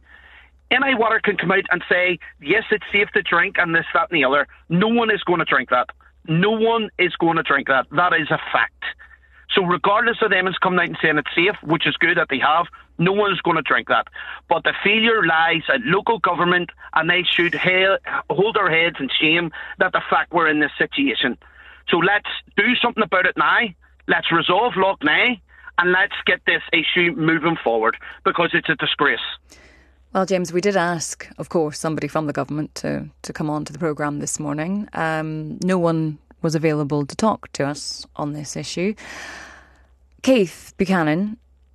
N I Water can come out and say, yes, it's safe to drink and this, that and the other. No one is going to drink that. No one is going to drink that. That is a fact. So regardless of them is coming out and saying it's safe, which is good that they have, no one is going to drink that. But the failure lies at local government, and they should ha- hold their heads in shame that the fact we're in this situation. So let's do something about it now. Let's resolve Lough Neagh, and let's get this issue moving forward, because it's a disgrace. Well, James, we did ask, of course, somebody from the government to, to come on to the programme this morning. Um, no one was available to talk to us on this issue. Keith Buchanan,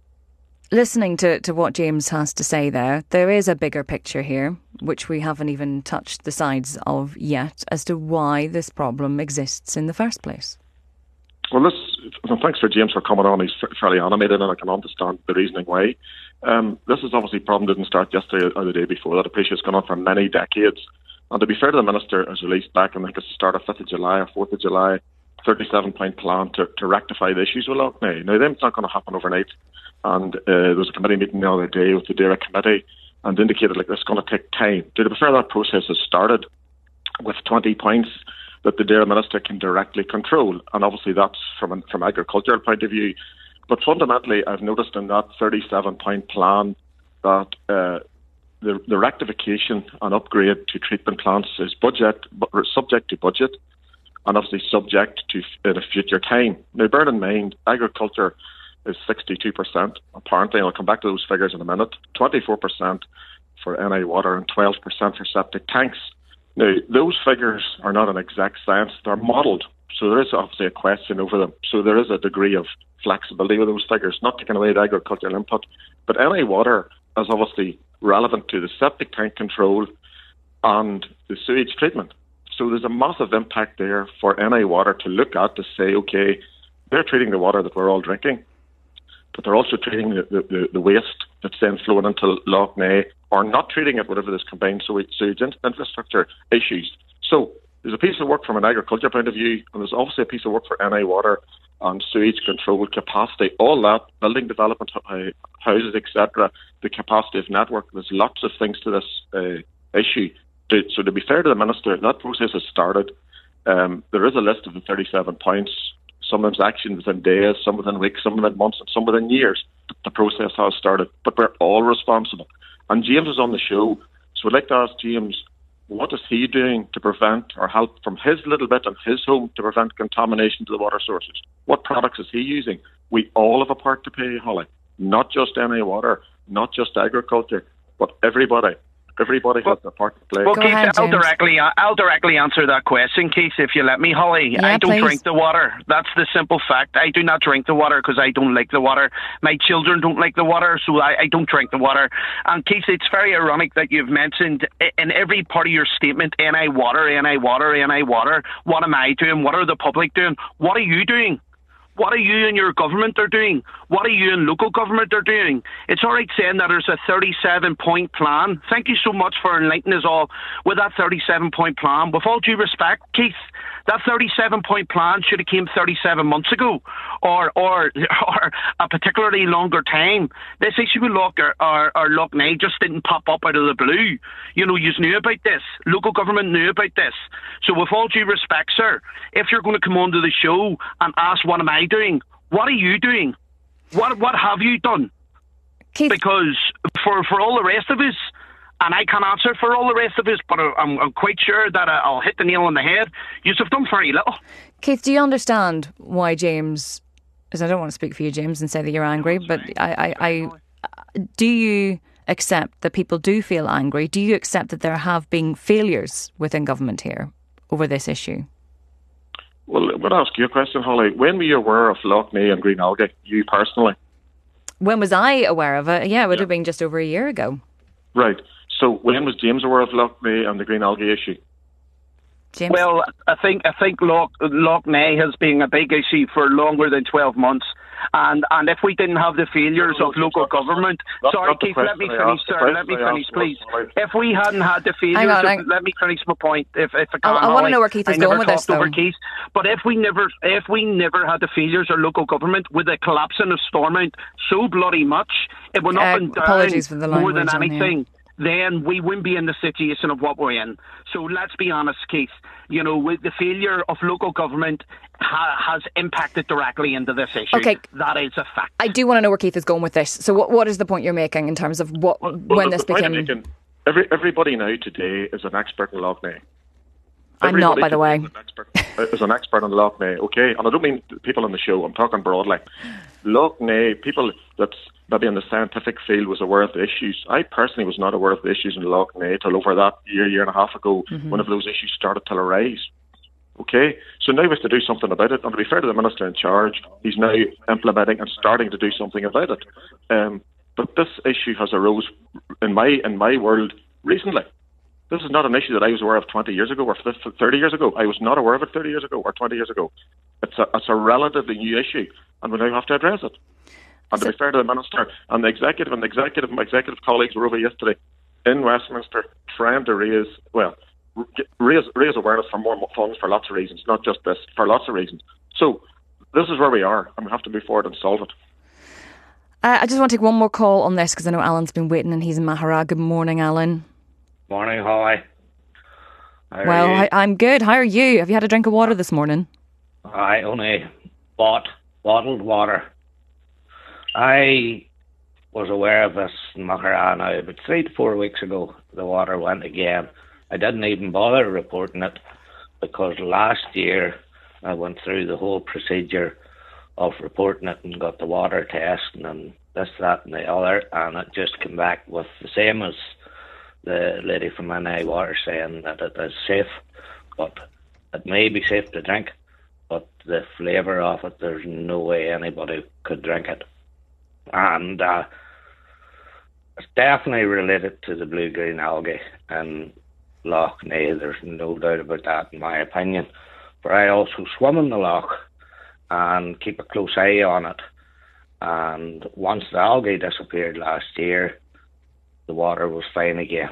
listening to, to what James has to say there, there is a bigger picture here, which we haven't even touched the sides of yet, as to why this problem exists in the first place. Well, this, well, thanks for James for coming on. He's fairly animated, and I can understand the reasoning why. Um, this is obviously a problem that didn't start yesterday or the day before. That appreciation has gone on for many decades. And to be fair to the Minister, has released back, I think it's the start of fifth of July or fourth of July, thirty-seven point plan to, to rectify the issues with Lough Neagh. Now, that's not going to happen overnight. And uh, there was a committee meeting the other day with the D A E R A committee and indicated like it's going to take time. To be fair, that process has started with twenty points that the D A E R A Minister can directly control. And obviously that's from an from agricultural point of view. But fundamentally, I've noticed in that thirty-seven point plan that uh, the, the rectification and upgrade to treatment plants is budget, subject to budget, and obviously subject to in a future time. Now, bear in mind, agriculture is sixty-two percent, apparently, and I'll come back to those figures in a minute, twenty-four percent for N I Water and twelve percent for septic tanks. Now, those figures are not an exact science, they're modelled, so there is obviously a question over them. So there is a degree of flexibility with those figures, not taking away the agricultural input. But N I Water is obviously relevant to the septic tank control and the sewage treatment. So there's a massive impact there for N I Water to look at to say, OK, they're treating the water that we're all drinking, but they're also treating the, the, the waste that's then flowing into Lough Neagh, or not treating it, whatever this combined sewage, sewage infrastructure issues. So there's a piece of work from an agriculture point of view, and there's obviously a piece of work for N I Water on sewage control capacity, all that, building development, uh, houses, et cetera, the capacity of network. There's lots of things to this uh, issue. To, so to be fair to the Minister, that process has started. Um, there is a list of the thirty-seven points. Sometimes action within days, some within weeks, some within months, and some within years. The process has started, but we're all responsible. And James is on the show, so I'd like to ask James, what is he doing to prevent or help from his little bit in his home to prevent contamination to the water sources? What products is he using? We all have a part to play, Holly. Not just N I Water, not just agriculture, but everybody. Everybody has their part to play. Well, Go Keith, ahead, I'll James. directly, I'll directly answer that question, Keith, if you let me, Holly. Yeah, I don't please. drink the water. That's the simple fact. I do not drink the water because I don't like the water. My children don't like the water, so I, I don't drink the water. And Keith, it's very ironic that you've mentioned in every part of your statement, N I water, N I water, N I water. What am I doing? What are the public doing? What are you doing? What are you and your government are doing? What are you and local government are doing? It's all right saying that there's a thirty-seven point plan. Thank you so much for enlightening us all with that thirty-seven point plan. With all due respect, Keith, that thirty-seven point plan should have came thirty-seven months ago, or or or a particularly longer time. This issue with Loch or, or, or Loch Ness just didn't pop up out of the blue. You know, you knew about this. Local government knew about this. So with all due respect, sir, if you're going to come onto the show and ask what am I doing, what are you doing? What what have you done? Keith, Because for, for all the rest of us, and I can't answer for all the rest of us, but I'm, I'm quite sure that I'll hit the nail on the head. You have done very little. Keith, do you understand why James, because I don't want to speak for you, James, and say that you're angry, but I, I, I, do you accept that people do feel angry? Do you accept that there have been failures within government here over this issue? Well, I'm going to ask you a question, Holly. When were you aware of Loch Ness and green algae, you personally? When was I aware of it? Yeah, it would Yeah. have been just over a year ago. Right. So when was James aware of Loch Ness and the green algae issue? James? Well, I think I think Loch, Loch Ness has been a big issue for longer than twelve months. And and if we didn't have the failures No, of local not- government, not- sorry, not the Keith, let me question I finish, asked. The sir. question Let me I finish, asked was, please. sorry. If we hadn't had the failures, Hang on, of, hang- let me finish my point. If if I I- can, I wanna Holly. know where Keith is I going never with this, talked over though. Keith. But if we never, if we never had the failures of local government with the collapsing of Stormont so bloody much, it went up Uh, and down apologies for the more than language on here. anything. Then we wouldn't be in the situation of what we're in. So let's be honest, Keith. You know, with the failure of local government ha- has impacted directly into this issue. Okay. That is a fact. I do want to know where Keith is going with this. So what what is the point you're making in terms of what Well, when the, this the point I'm became... making, every, everybody now today is an expert in Loch Ness. I'm not, Everybody by the way. today Is an, expert, is an expert on Loch Ness, okay? And I don't mean people on the show, I'm talking broadly. Loch Ness, people that's maybe in the scientific field was aware of the issues. I personally was not aware of the issues in Loch Ness till over that year, year and a half ago, Mm-hmm. whenever those issues started to arise. Okay, so now we have to do something about it. And to be fair to the minister in charge, he's now implementing and starting to do something about it. Um, but this issue has arose in my in my world recently. This is not an issue that I was aware of twenty years ago or thirty years ago. I was not aware of it thirty years ago or twenty years ago. It's a it's a relatively new issue, and we now have to address it. And to be fair to the minister and the executive and the executive, my executive colleagues were over yesterday in Westminster trying to raise well. Raise, raise awareness for more funds for lots of reasons, not just this, for lots of reasons. So this is where we are, and we have to move forward and solve it. Uh, I just want to take one more call on this because I know Alan's been waiting and he's in Mahara. Good morning, Alan. Morning, Holly. How well, are you? I, I'm good. How are you? Have you had a drink of water this morning? I only bought bottled water. I was aware of this in Mahara now, but three to four weeks ago, the water went again. I didn't even bother reporting it because last year I went through the whole procedure of reporting it and got the water testing and this, that and the other, and it just came back with the same as the lady from N I Water saying that it is safe, but it may be safe to drink, but the flavour of it, there's no way anybody could drink it. And uh, it's definitely related to the blue-green algae and Loch Ness, there's no doubt about that in my opinion. But I also swim in the loch and keep a close eye on it. And once the algae disappeared last year, the water was fine again.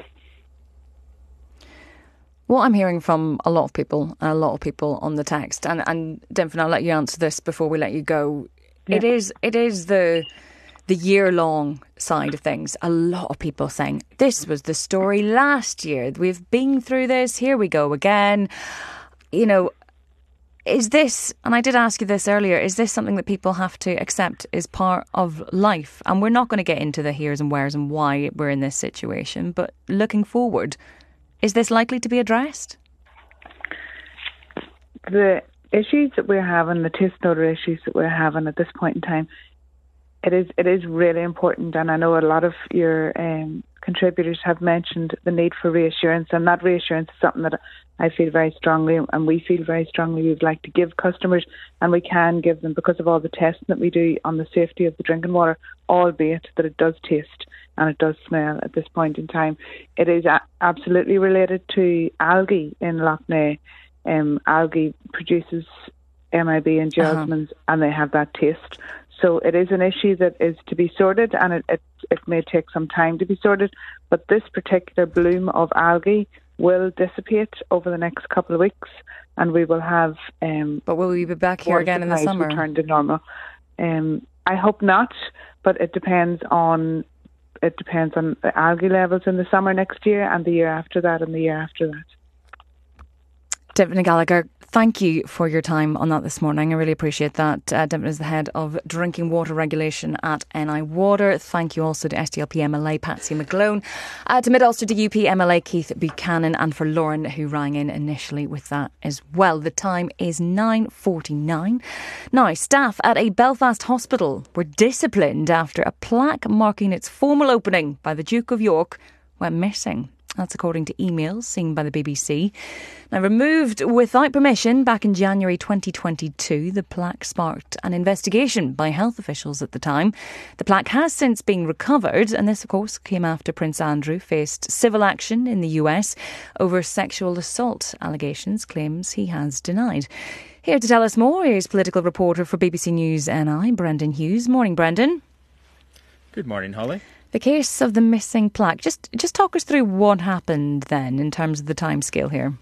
What I'm hearing from a lot of people, a lot of people on the text, and, and Dimfin, I'll let you answer this before we let you go. Yeah. It is it is the the year-long side of things. A lot of people saying, this was the story last year. We've been through this. Here we go again. You know, is this, and I did ask you this earlier, is this something that people have to accept is part of life? And we're not going to get into the here's and where's and why we're in this situation, but looking forward, is this likely to be addressed? The issues that we're having, the taste and odour issues that we're having at this point in time, it is it is really important, and I know a lot of your um, contributors have mentioned the need for reassurance, and that reassurance is something that I feel very strongly, and we feel very strongly we'd like to give customers, and we can give them because of all the testing that we do on the safety of the drinking water, albeit that it does taste and it does smell at this point in time. It is a- absolutely related to algae in Lough Neagh. Um, algae produces M I B and geosmins, uh-huh. and they have that taste. So it is an issue that is to be sorted, and it, it it may take some time to be sorted. But this particular bloom of algae will dissipate over the next couple of weeks, and we will have. Um, but will we be back here again in the summer? Return to normal. Um, I hope not, but it depends on it depends on the algae levels in the summer next year, and the year after that, and the year after that. Dympna Gallagher, thank you for your time on that this morning. I really appreciate that. Uh, Dympna is the head of drinking water regulation at N I Water. Thank you also to S D L P M L A Patsy McGlone, uh, to Mid-Ulster D U P M L A Keith Buchanan, and for Lauren, who rang in initially with that as well. The time is nine forty-nine. Now, staff at a Belfast hospital were disciplined after a plaque marking its formal opening by the Duke of York went missing. That's according to emails seen by the B B C. Now, removed without permission back in January twenty twenty-two, the plaque sparked an investigation by health officials at the time. The plaque has since been recovered, and this, of course, came after Prince Andrew faced civil action in the U S over sexual assault allegations, claims he has denied. Here to tell us more is political reporter for B B C News N I, Brendan Hughes. Morning, Brendan. Good morning, Holly. The case of the missing plaque. Just just talk us through what happened then in terms of the timescale here.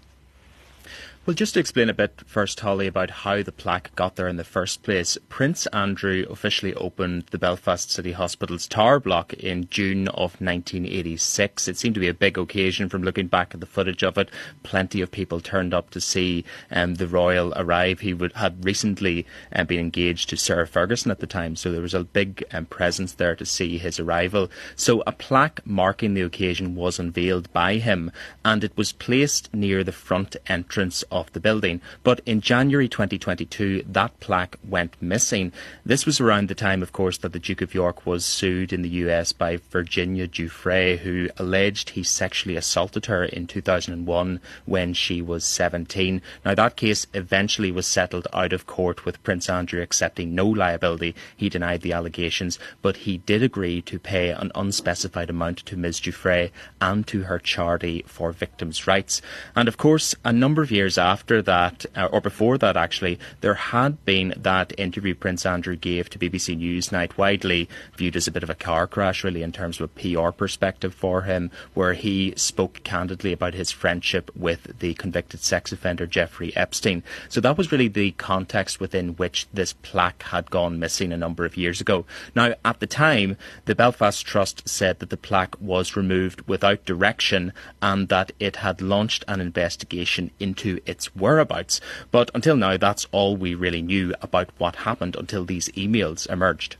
Well, just to explain a bit first, Holly, about how the plaque got there in the first place. Prince Andrew officially opened the Belfast City Hospital's tower block in June of nineteen eighty-six. It seemed to be a big occasion from looking back at the footage of it. Plenty of people turned up to see um, the royal arrive. He would, had recently um, been engaged to Sarah Ferguson at the time, so there was a big um, presence there to see his arrival. So a plaque marking the occasion was unveiled by him, and it was placed near the front entrance of the building. But in January twenty twenty-two, that plaque went missing. This was around the time, of course, that the Duke of York was sued in the U S by Virginia Giuffre, who alleged he sexually assaulted her in two thousand one when she was seventeen. Now, that case eventually was settled out of court, with Prince Andrew accepting no liability. He denied the allegations, but he did agree to pay an unspecified amount to Miz Giuffre and to her charity for victims' rights. And of course, a number of years after that, uh, or before that actually, there had been that interview Prince Andrew gave to B B C Newsnight, widely viewed as a bit of a car crash really in terms of a P R perspective for him, where he spoke candidly about his friendship with the convicted sex offender Jeffrey Epstein. So that was really the context within which this plaque had gone missing a number of years ago. Now, at the time, the Belfast Trust said that the plaque was removed without direction and that it had launched an investigation into its whereabouts. But until now, that's all we really knew about what happened until these emails emerged.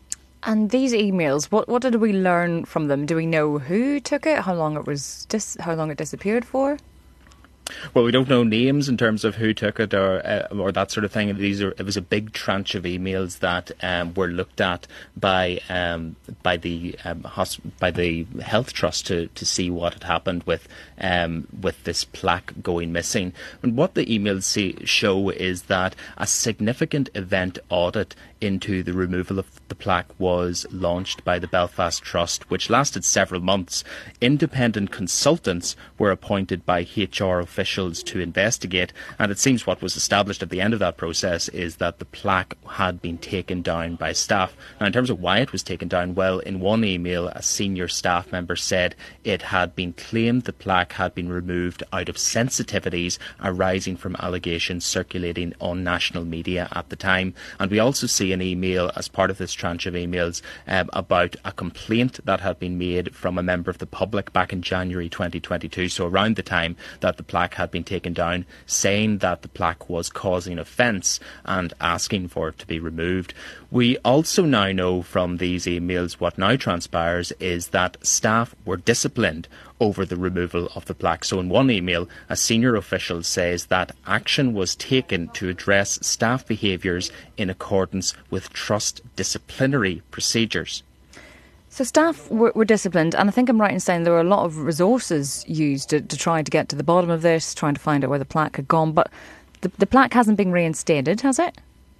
And these emails, what what did we learn from them? Do we know who took it? How long it was dis- how long it disappeared for? Well, we don't know names in terms of who took it or uh, or that sort of thing. These are, it was a big tranche of emails that um, were looked at by um, by the um, hosp- by the health trust to, to see what had happened with um, with this plaque going missing. And what the emails see, show is that a significant event audit into the removal of the plaque was launched by the Belfast Trust, which lasted several months. Independent consultants were appointed by H R officials to investigate, and it seems what was established at the end of that process is that the plaque had been taken down by staff. Now, in terms of why it was taken down, well, in one email, a senior staff member said it had been claimed the plaque had been removed out of sensitivities arising from allegations circulating on national media at the time. And we also see an email as part of this tranche of emails um, about a complaint that had been made from a member of the public back in January twenty twenty-two, so around the time that the plaque had been taken down, saying that the plaque was causing offence and asking for it to be removed. We also now know from these emails what now transpires is that staff were disciplined over the removal of the plaque. So in one email, a senior official says that action was taken to address staff behaviours in accordance with trust disciplinary procedures. So staff were, were disciplined, and I think I'm right in saying there were a lot of resources used to, to try to get to the bottom of this, trying to find out where the plaque had gone, but the, the plaque hasn't been reinstated, has it?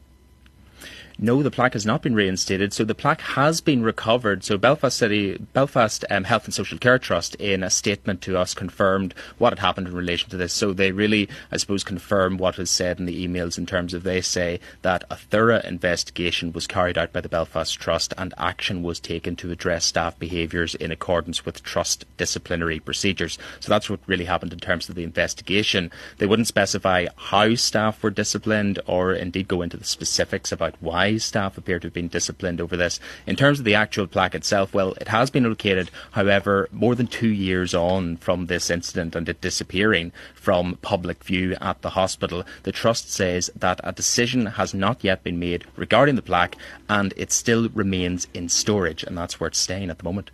No, the plaque has not been reinstated. So the plaque has been recovered. So Belfast City, Belfast um, Health and Social Care Trust, in a statement to us, confirmed what had happened in relation to this. So they really, I suppose, confirm what is said in the emails in terms of they say that a thorough investigation was carried out by the Belfast Trust and action was taken to address staff behaviours in accordance with trust disciplinary procedures. So that's what really happened in terms of the investigation. They wouldn't specify how staff were disciplined or indeed go into the specifics about why staff appear to have been disciplined over this. In terms of the actual plaque itself, well, it has been located. However, more than two years on from this incident and it disappearing from public view at the hospital, the Trust says that a decision has not yet been made regarding the plaque and it still remains in storage, and that's where it's staying at the moment.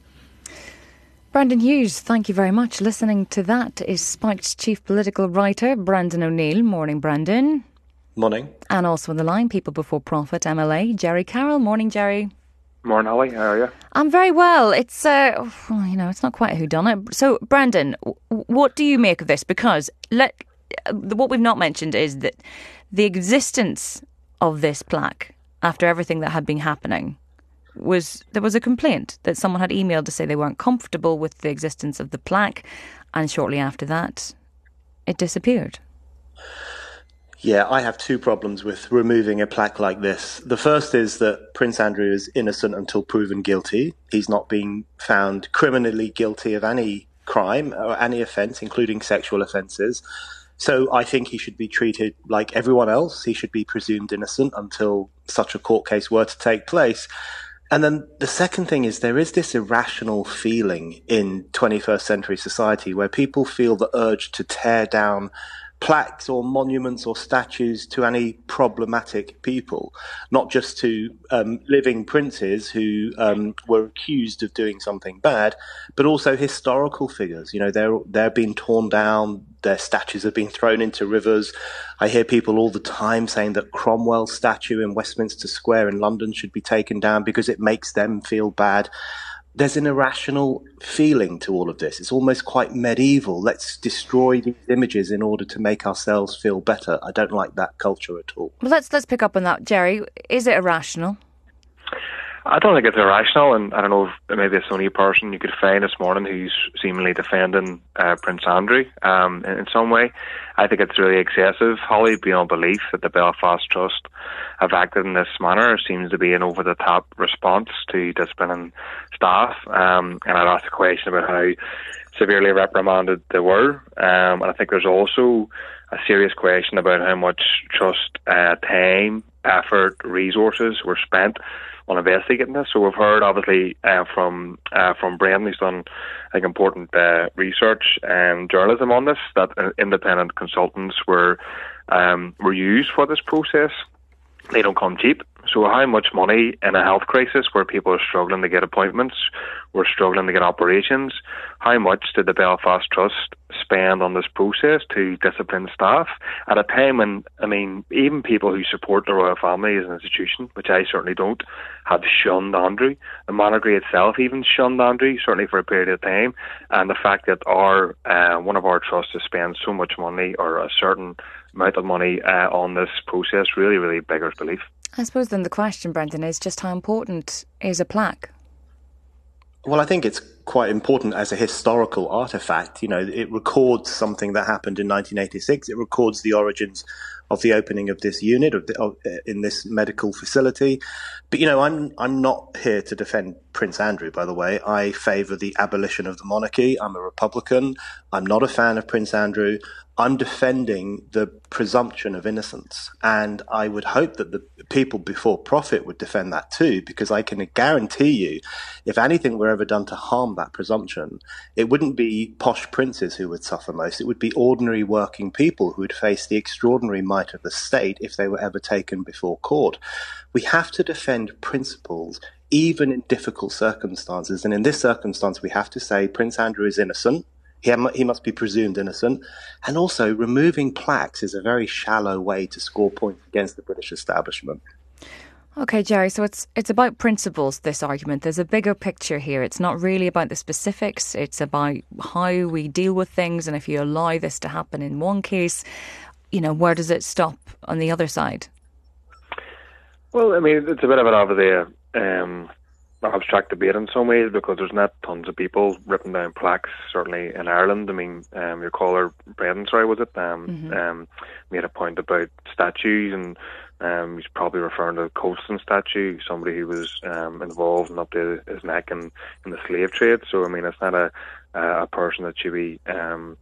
Brendan Hughes, thank you very much. Listening to that is Spike's chief political writer, Brendan O'Neill. Morning, Brendan. Morning. And also on the line, People Before Profit M L A, Jerry Carroll. Morning, Jerry. Morning, Holly. How are you? I'm very well. It's, uh, well, you know, it's not quite a whodunit. So, Brendan, what do you make of this? Because let, what we've not mentioned is that the existence of this plaque, after everything that had been happening, was there was a complaint that someone had emailed to say they weren't comfortable with the existence of the plaque, and shortly after that, it disappeared. Yeah, I have two problems with removing a plaque like this. The first is that Prince Andrew is innocent until proven guilty. He's not being found criminally guilty of any crime or any offence, including sexual offences. So I think he should be treated like everyone else. He should be presumed innocent until such a court case were to take place. And then the second thing is there is this irrational feeling in twenty-first century society where people feel the urge to tear down plaques or monuments or statues to any problematic people, not just to um, living princes who um, were accused of doing something bad, but also historical figures. You know, they're they're being torn down, their statues have been thrown into rivers. I hear people all the time saying that Cromwell's statue in Westminster Square in London should be taken down because it makes them feel bad. There's an irrational feeling to all of this. It's almost quite medieval. Let's destroy these images in order to make ourselves feel better. I don't like that culture at all. Well, let's let's pick up on that, Jerry. Is it irrational? I don't think it's irrational, and I don't know if maybe it's the only person you could find this morning who's seemingly defending uh, Prince Andrew um, in, in some way. I think it's really excessive, Holly, beyond belief that the Belfast Trust have acted in this manner. It seems to be an over-the-top response to disciplining staff, um, and I'd ask the question about how severely reprimanded they were. Um, and I think there's also a serious question about how much trust uh, time, effort, resources were spent on investigating this. So we've heard, obviously, uh, from uh, from Brendan, who's done, I think, important uh, research and journalism on this, that uh, independent consultants were um, were used for this process. They don't come cheap. So how much money in a health crisis where people are struggling to get appointments, we're struggling to get operations, how much did the Belfast Trust spend on this process to discipline staff at a time when, I mean, even people who support the royal family as an institution, which I certainly don't, had shunned Andrew. The monarchy itself even shunned Andrew, certainly for a period of time. And the fact that our uh, one of our trusts has spent so much money, or a certain amount of money uh, on this process, really, really beggars belief. I suppose then the question, Brendan, is just how important is a plaque? Well, I think it's quite important as a historical artefact. You know, it records something that happened in nineteen eighty-six. It records the origins of the opening of this unit of the, of, uh, in this medical facility. But, you know, I'm I'm not here to defend Prince Andrew, by the way. I favour the abolition of the monarchy. I'm a Republican. I'm not a fan of Prince Andrew. I'm defending the presumption of innocence. And I would hope that the people before profit would defend that too, because I can guarantee you, if anything were ever done to harm that presumption, it wouldn't be posh princes who would suffer most. It would be ordinary working people who would face the extraordinary might of the state if they were ever taken before court. We have to defend principles even in difficult circumstances. And in this circumstance, we have to say Prince Andrew is innocent. He, he must be presumed innocent. And also, removing plaques is a very shallow way to score points against the British establishment. OK, Jerry, so it's it's about principles, this argument. There's a bigger picture here. It's not really about the specifics. It's about how we deal with things. And if you allow this to happen in one case, you know, where does it stop on the other side? Well, I mean, it's a bit of an over the um, abstract debate in some ways, because there's not tons of people ripping down plaques, certainly in Ireland. I mean, um, your caller, Brendan, sorry, was it, um, mm-hmm. um, made a point about statues, and um, he's probably referring to the Colston statue, somebody who was um, involved and up to his neck in, in the slave trade. So, I mean, it's not a, a person that should be Um,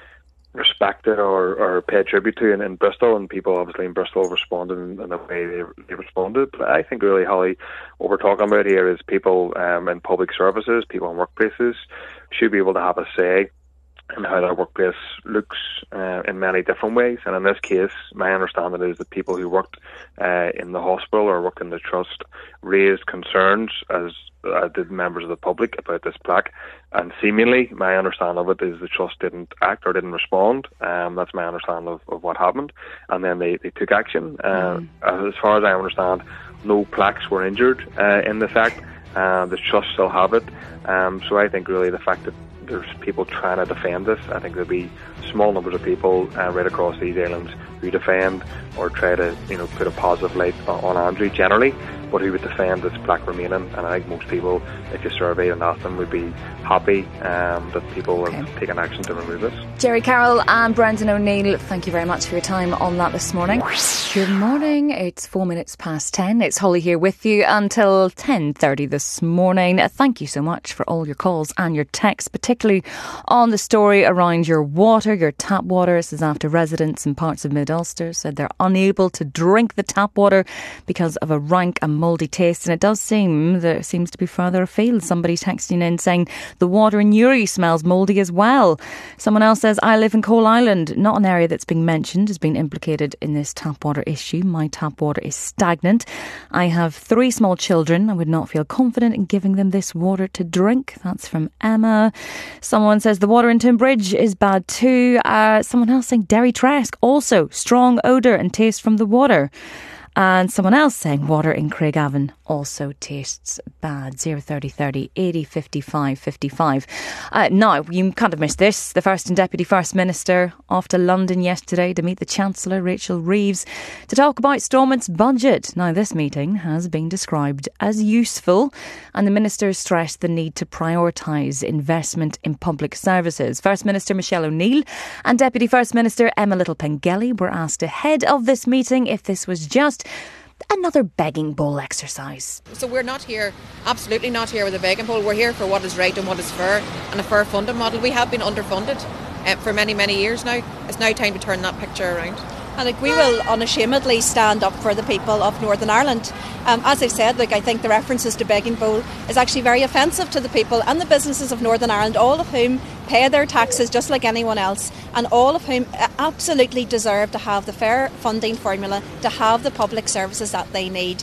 respected or, or paid tribute to in, in Bristol, and people obviously in Bristol responded in, in the way they, they responded. But I think really, Holly, what we're talking about here is people um, in public services, people in workplaces should be able to have a say in how their workplace looks uh, in many different ways. And in this case, my understanding is that people who worked uh, in the hospital or worked in the trust raised concerns, as uh, did members of the public, about this plaque. And seemingly, my understanding of it is the trust didn't act or didn't respond. Um, that's my understanding of, of what happened. And then they, they took action. Uh, mm. As far as I understand, no plaques were injured uh, in this act. Uh, the trust still have it. Um, so I think really the fact that there's people trying to defend this, I think there'll be small numbers of people uh, right across these islands who defend or try to, you know, put a positive light on, on Andrew generally, but who would defend this plaque remaining. And I think most people, if you survey and ask them, would be happy um, that people okay. have taken action to remove this. Jerry Carroll and Brendan O'Neill, thank you very much for your time on that this morning. Good morning. It's four minutes past ten. It's Holly here with you until ten thirty this morning. Thank you so much for all your calls and your texts, particularly on the story around your water, your tap water. This is after residents in parts of Mid-Ulster said they're unable to drink the tap water because of a rank and mouldy taste. And it does seem there seems to be further afield. Somebody texting in saying the water in Newry smells mouldy as well. Someone else says, I live in Coal Island, not an area that's being mentioned as being implicated in this tap water issue. My tap water is stagnant. I have three small children. I would not feel confident in giving them this water to drink. That's from Emma. Someone says the water in Tunbridge is bad too. Uh, someone else saying Derry Tresk, also strong odour and taste from the water. And someone else saying water in Craigavon also tastes bad. zero thirty thirty eighty fifty-five fifty-five. Uh, now, you can't have missed this. The First and Deputy First Minister off to London yesterday to meet the Chancellor, Rachel Reeves, to talk about Stormont's budget. Now, this meeting has been described as useful, and the Minister stressed the need to prioritise investment in public services. First Minister Michelle O'Neill and Deputy First Minister Emma Little-Pengelly were asked ahead of this meeting if this was just another begging bowl exercise. So we're not here, absolutely not here with a begging bowl. We're here for what is right and what is fair, and a fair funding model. We have been underfunded uh, for many, many years now. It's now time to turn that picture around. And like, we will unashamedly stand up for the people of Northern Ireland. Um, as I've said, like, I think the references to begging bowl is actually very offensive to the people and the businesses of Northern Ireland, all of whom pay their taxes just like anyone else, and all of whom absolutely deserve to have the fair funding formula to have the public services that they need.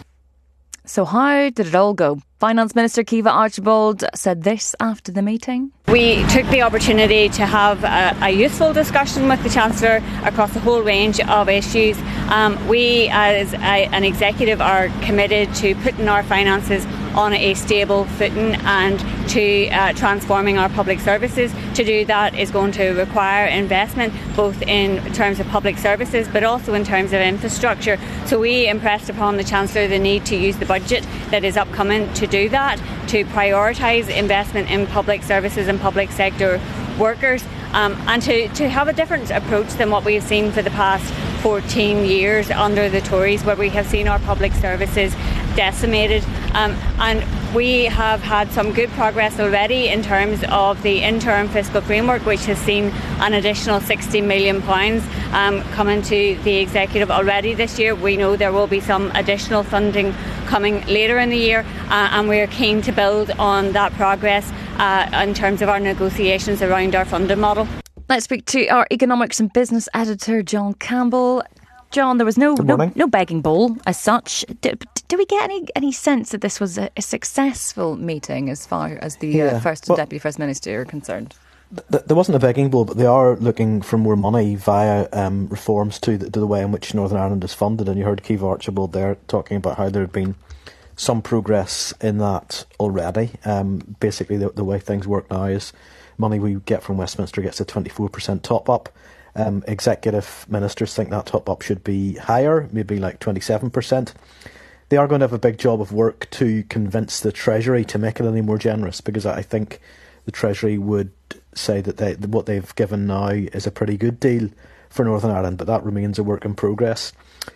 So how did it all go? Finance Minister Kiva Archibald said this after the meeting. We took the opportunity to have a, a useful discussion with the Chancellor across a whole range of issues. Um, we, as a, an executive, are committed to putting our finances on a stable footing and to uh, transforming our public services. To do that is going to require investment, both in terms of public services but also in terms of infrastructure. So we impressed upon the Chancellor the need to use the budget that is upcoming to do that, to prioritise investment in public services and public sector workers, um, and to, to have a different approach than what we have seen for the past fourteen years under the Tories, where we have seen our public services decimated. Um, and we have had some good progress already in terms of the interim fiscal framework, which has seen an additional sixty million pounds um, coming to the executive already this year. We know there will be some additional funding coming later in the year, uh, and we're keen to build on that progress uh, in terms of our negotiations around our funding model. Let's speak to our economics and business editor, John Campbell. John, there was no no, no begging bowl as such. Do, do we get any, any sense that this was a, a successful meeting as far as the yeah. uh, First well, and Deputy First Minister are concerned? Th- there wasn't a begging bowl, but they are looking for more money via um, reforms to the, to the way in which Northern Ireland is funded. And you heard Keith Archibald there talking about how there had been some progress in that already. Um, basically, the, the way things work now is money we get from Westminster gets a twenty-four percent top-up. Um, executive ministers think that top-up should be higher, maybe like twenty-seven percent. They are going to have a big job of work to convince the Treasury to make it any more generous, because I think the Treasury would say that they, what they've given now is a pretty good deal for Northern Ireland, but that remains a work in progress.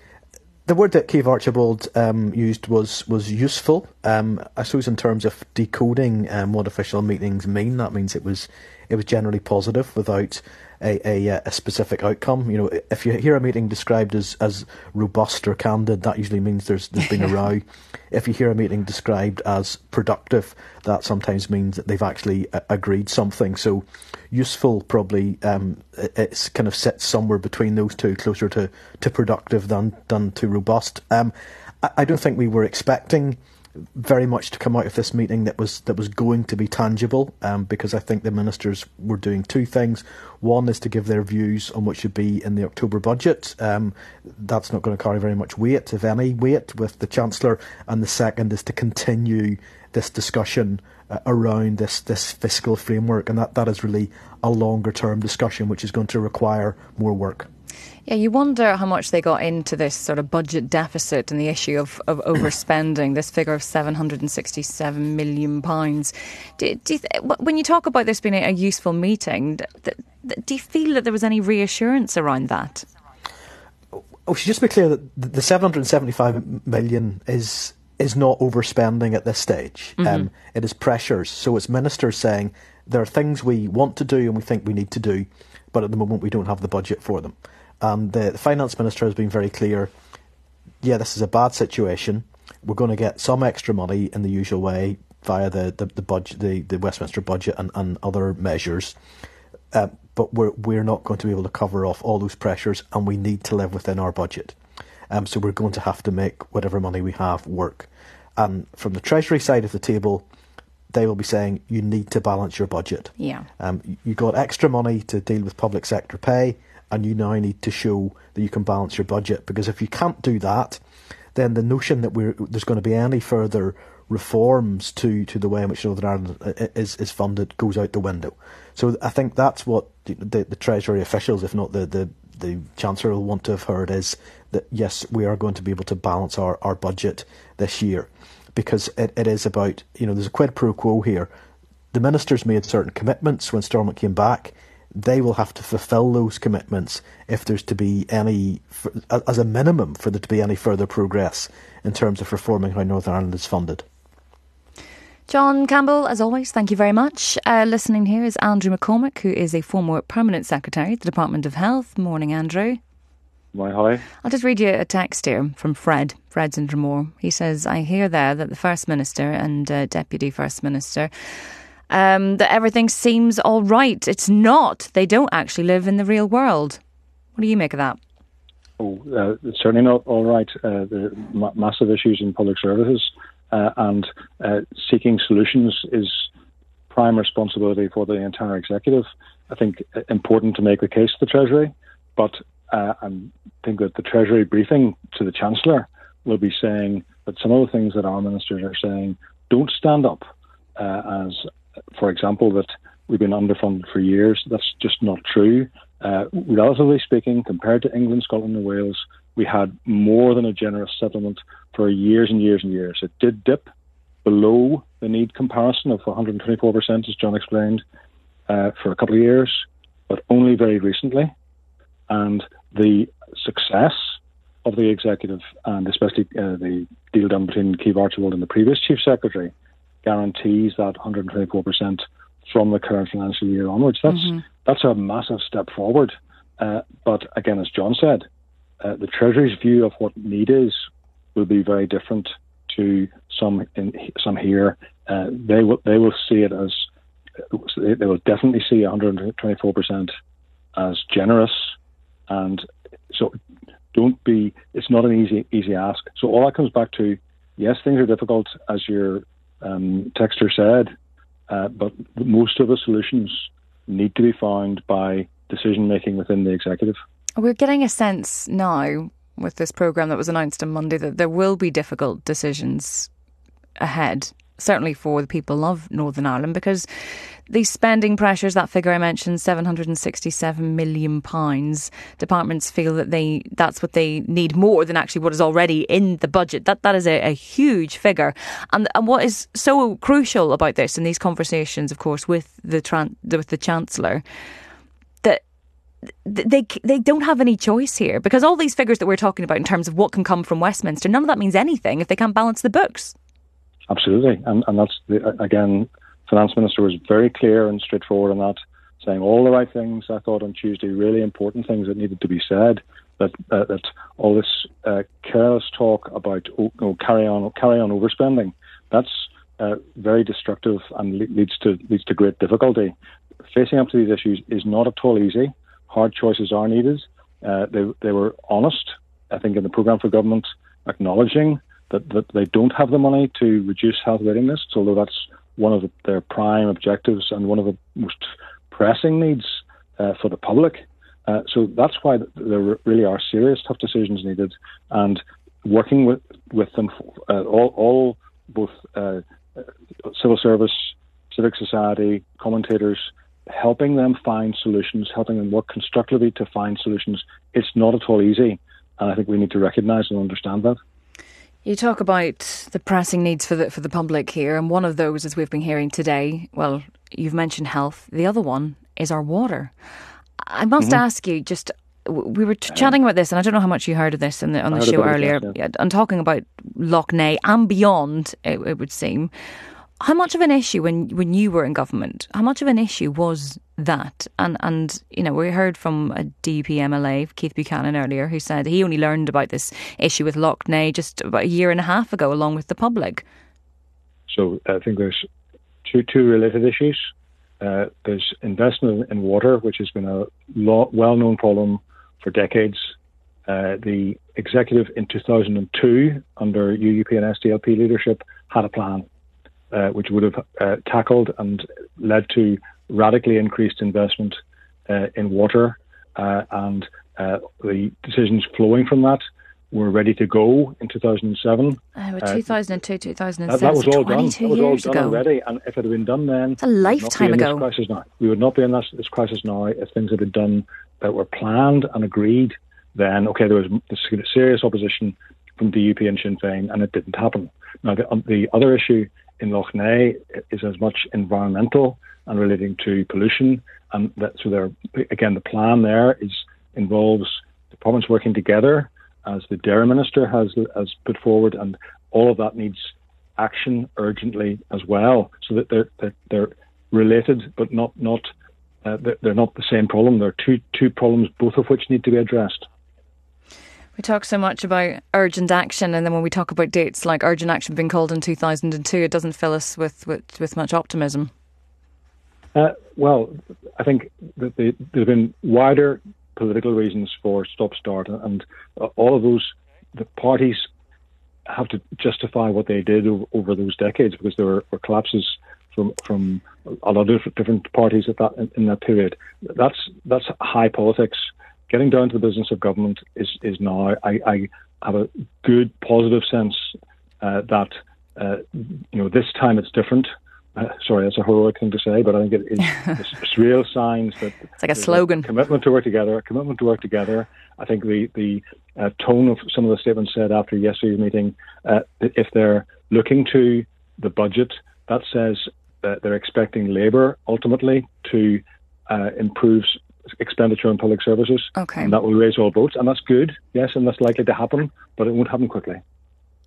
The word that Keith Archibald um, used was was useful. Um, I suppose in terms of decoding um, what official meetings mean, that means it was it was generally positive without a, a, a specific outcome. You know, if you hear a meeting described as, as robust or candid, that usually means there's there's been a row. If you hear a meeting described as productive, that sometimes means that they've actually uh, agreed something. So useful probably um, it's kind of sits somewhere between those two, closer to, to productive than than to robust. Um, I, I don't think we were expecting very much to come out of this meeting that was that was going to be tangible, um, because I think the ministers were doing two things. One is to give their views on what should be in the October budget. Um, that's not going to carry very much weight, if any weight, with the Chancellor. And the second is to continue this discussion uh, around this, this fiscal framework, and that, that is really a longer term discussion which is going to require more work. Yeah, you wonder how much they got into this sort of budget deficit and the issue of, of overspending, this figure of seven hundred sixty-seven million pounds. Do, do you th- when you talk about this being a, a useful meeting, do, do you feel that there was any reassurance around that? We should just be clear that the seven hundred seventy-five million is is not overspending at this stage. Mm-hmm. Um, it is pressures. So it's ministers saying there are things we want to do and we think we need to do, but at the moment we don't have the budget for them. And the, the finance minister has been very clear, yeah, this is a bad situation. We're going to get some extra money in the usual way via the, the, the budget, the, the Westminster budget and, and other measures. Uh, but we're we're not going to be able to cover off all those pressures, and we need to live within our budget. Um, so we're going to have to make whatever money we have work. And from the Treasury side of the table, they will be saying you need to balance your budget. Yeah. Um, you got extra money to deal with public sector pay, and you now need to show that you can balance your budget. Because if you can't do that, then the notion that we're, there's going to be any further reforms to, to the way in which Northern Ireland is, is funded goes out the window. So I think that's what the, the, the Treasury officials, if not the, the, the Chancellor, will want to have heard, is that, yes, we are going to be able to balance our, our budget this year. Because it, it is about, you know, there's a quid pro quo here. The ministers made certain commitments when Stormont came back. They will have to fulfil those commitments if there's to be any, as a minimum, for there to be any further progress in terms of reforming how Northern Ireland is funded. John Campbell, as always, thank you very much. Uh, listening here is Andrew McCormick, who is a former Permanent Secretary at the Department of Health. Morning, Andrew. My hi. I'll just read you a text here from Fred. Fred's in Dromore. He says, I hear there that the First Minister and uh, Deputy First Minister, um, that everything seems all right. It's not. They don't actually live in the real world. What do you make of that? Oh, uh, it's certainly not all right. Uh, there are ma- massive issues in public services, uh, and uh, seeking solutions is prime responsibility for the entire executive. I think uh, important to make the case to the Treasury, but uh, I think that the Treasury briefing to the Chancellor will be saying that some of the things that our ministers are saying don't stand up, uh, as, for example, that we've been underfunded for years. That's just not true. Uh, relatively speaking, compared to England, Scotland and Wales, we had more than a generous settlement for years and years and years. It did dip below the need comparison of one hundred twenty-four percent, as John explained, uh, for a couple of years, but only very recently. And the success of the executive, and especially uh, the deal done between Keith Archibald and the previous Chief Secretary, guarantees that one hundred twenty-four percent from the current financial year onwards. That's mm-hmm. that's a massive step forward. Uh, but again, as John said, uh, the Treasury's view of what need is will be very different to some in some here. Uh, they will they will see it as they will definitely see one hundred twenty-four percent as generous, and so don't be. It's not an easy easy ask. So all that comes back to, yes, things are difficult, as your um, texter said, uh, but most of the solutions need to be found by decision making within the executive. We're getting a sense now with this programme that was announced on Monday that there will be difficult decisions ahead, certainly for the people of Northern Ireland, because these spending pressures, that figure I mentioned, seven hundred sixty-seven million pounds, departments feel that they that's what they need more than actually what is already in the budget. That That is a, a huge figure. And, and what is so crucial about this in these conversations, of course, with the, tran- with the Chancellor, that they they don't have any choice here, because all these figures that we're talking about in terms of what can come from Westminster, none of that means anything if they can't balance the books. Absolutely, and and that's the, again, Finance Minister was very clear and straightforward on that, saying all the right things. I thought on Tuesday, really important things that needed to be said. That uh, that all this uh, careless talk about oh, no, carry on carry on overspending, that's uh, very destructive and le- leads to leads to great difficulty. Facing up to these issues is not at all easy. Hard choices are needed. Uh, they they were honest, I think, in the programme for government, acknowledging that, that they don't have the money to reduce health waiting lists, although that's one of the, their prime objectives and one of the most pressing needs uh, for the public. Uh, so that's why there really are serious, tough decisions needed, and working with, with them, uh, all, all both uh, civil service, civic society, commentators, helping them find solutions, helping them work constructively to find solutions. It's not at all easy, and I think we need to recognise and understand that. You talk about the pressing needs for the for the public here, and one of those, as we've been hearing today, well, you've mentioned health. The other one is our water. I must mm-hmm. ask you, just we were t- chatting about this, and I don't know how much you heard of this in the, on the show earlier. That, yeah. I'm talking about Lough Neagh and beyond, it, it would seem. How much of an issue when when you were in government? How much of an issue was that? And and you know, we heard from a D U P M L A, Keith Buchanan, earlier, who said he only learned about this issue with Lough Neagh just about a year and a half ago, along with the public. So I think there's two two related issues. Uh, there's investment in water, which has been a lo- well-known problem for decades. Uh, the executive in two thousand two, under U U P and S D L P leadership, had a plan Uh, which would have uh, tackled and led to radically increased investment uh, in water, uh, and uh, the decisions flowing from that were ready to go in two thousand seven. Uh, uh, two thousand two, two thousand seven, that, that was all done. That was all done ago. already, and if it had been done then, it's a lifetime we ago. This crisis now. We would not be in this, this crisis now if things had been done that were planned and agreed. Then, okay, there was serious opposition from D U P and Sinn Féin, and it didn't happen. Now, the, um, the other issue in Lough Neagh is as much environmental and relating to pollution, and that, so there again the plan there is involves departments working together, as the Dairy Minister has has put forward, and all of that needs action urgently as well, so that they're they're, they're related but not not uh, they're not the same problem. They're two two problems, both of which need to be addressed. We talk so much about urgent action, and then when we talk about dates like urgent action being called in two thousand two, it doesn't fill us with, with, with much optimism. Uh, well, I think that the, there have been wider political reasons for stop-start, and all of those, the parties have to justify what they did over, over those decades, because there were, were collapses from from a lot of different parties at that in, in that period. That's that's high politics. Getting down to the business of government is, is now, I, I have a good, positive sense uh, that, uh, you know, this time it's different. Uh, sorry, that's a heroic thing to say, but I think it is it's, it's real signs that it's like a slogan. A commitment to work together, a commitment to work together. I think the, the uh, tone of some of the statements said after yesterday's meeting, uh, if they're looking to the budget, that says that they're expecting Labour ultimately to uh, improve expenditure on public services. Okay. And that will raise all boats, and that's good, yes, and that's likely to happen, but it won't happen quickly.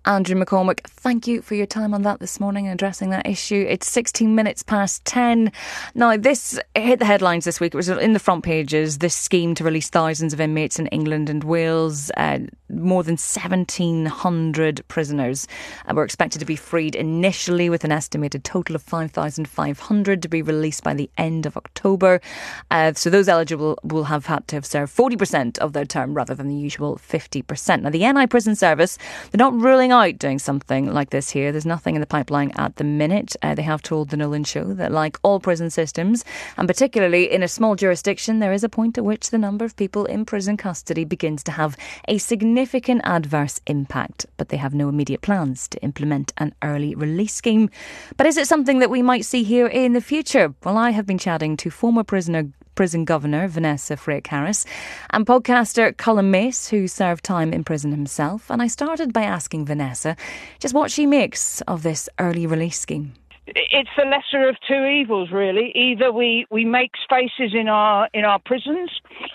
Andrew McCormick, thank you for your time on that this morning and addressing that issue. It's sixteen minutes past ten. Now, this hit the headlines this week. It was in the front pages, this scheme to release thousands of inmates in England and Wales. Uh, more than seventeen hundred prisoners uh, were expected to be freed initially, with an estimated total of five thousand five hundred to be released by the end of October. Uh, so those eligible will have had to have served forty percent of their term rather than the usual fifty percent. Now, the N I Prison Service, they're not ruling out doing something like this here. There's nothing in the pipeline at the minute. Uh, they have told the Nolan Show that, like all prison systems, and particularly in a small jurisdiction, there is a point at which the number of people in prison custody begins to have a significant adverse impact. But they have no immediate plans to implement an early release scheme. But is it something that we might see here in the future? Well, I have been chatting to former prisoner Prison Governor Vanessa Frake-Harris and podcaster Colin Mace, who served time in prison himself. And I started by asking Vanessa just what she makes of this early release scheme. It's the lesser of two evils, really. Either we, we make spaces in our in our prisons,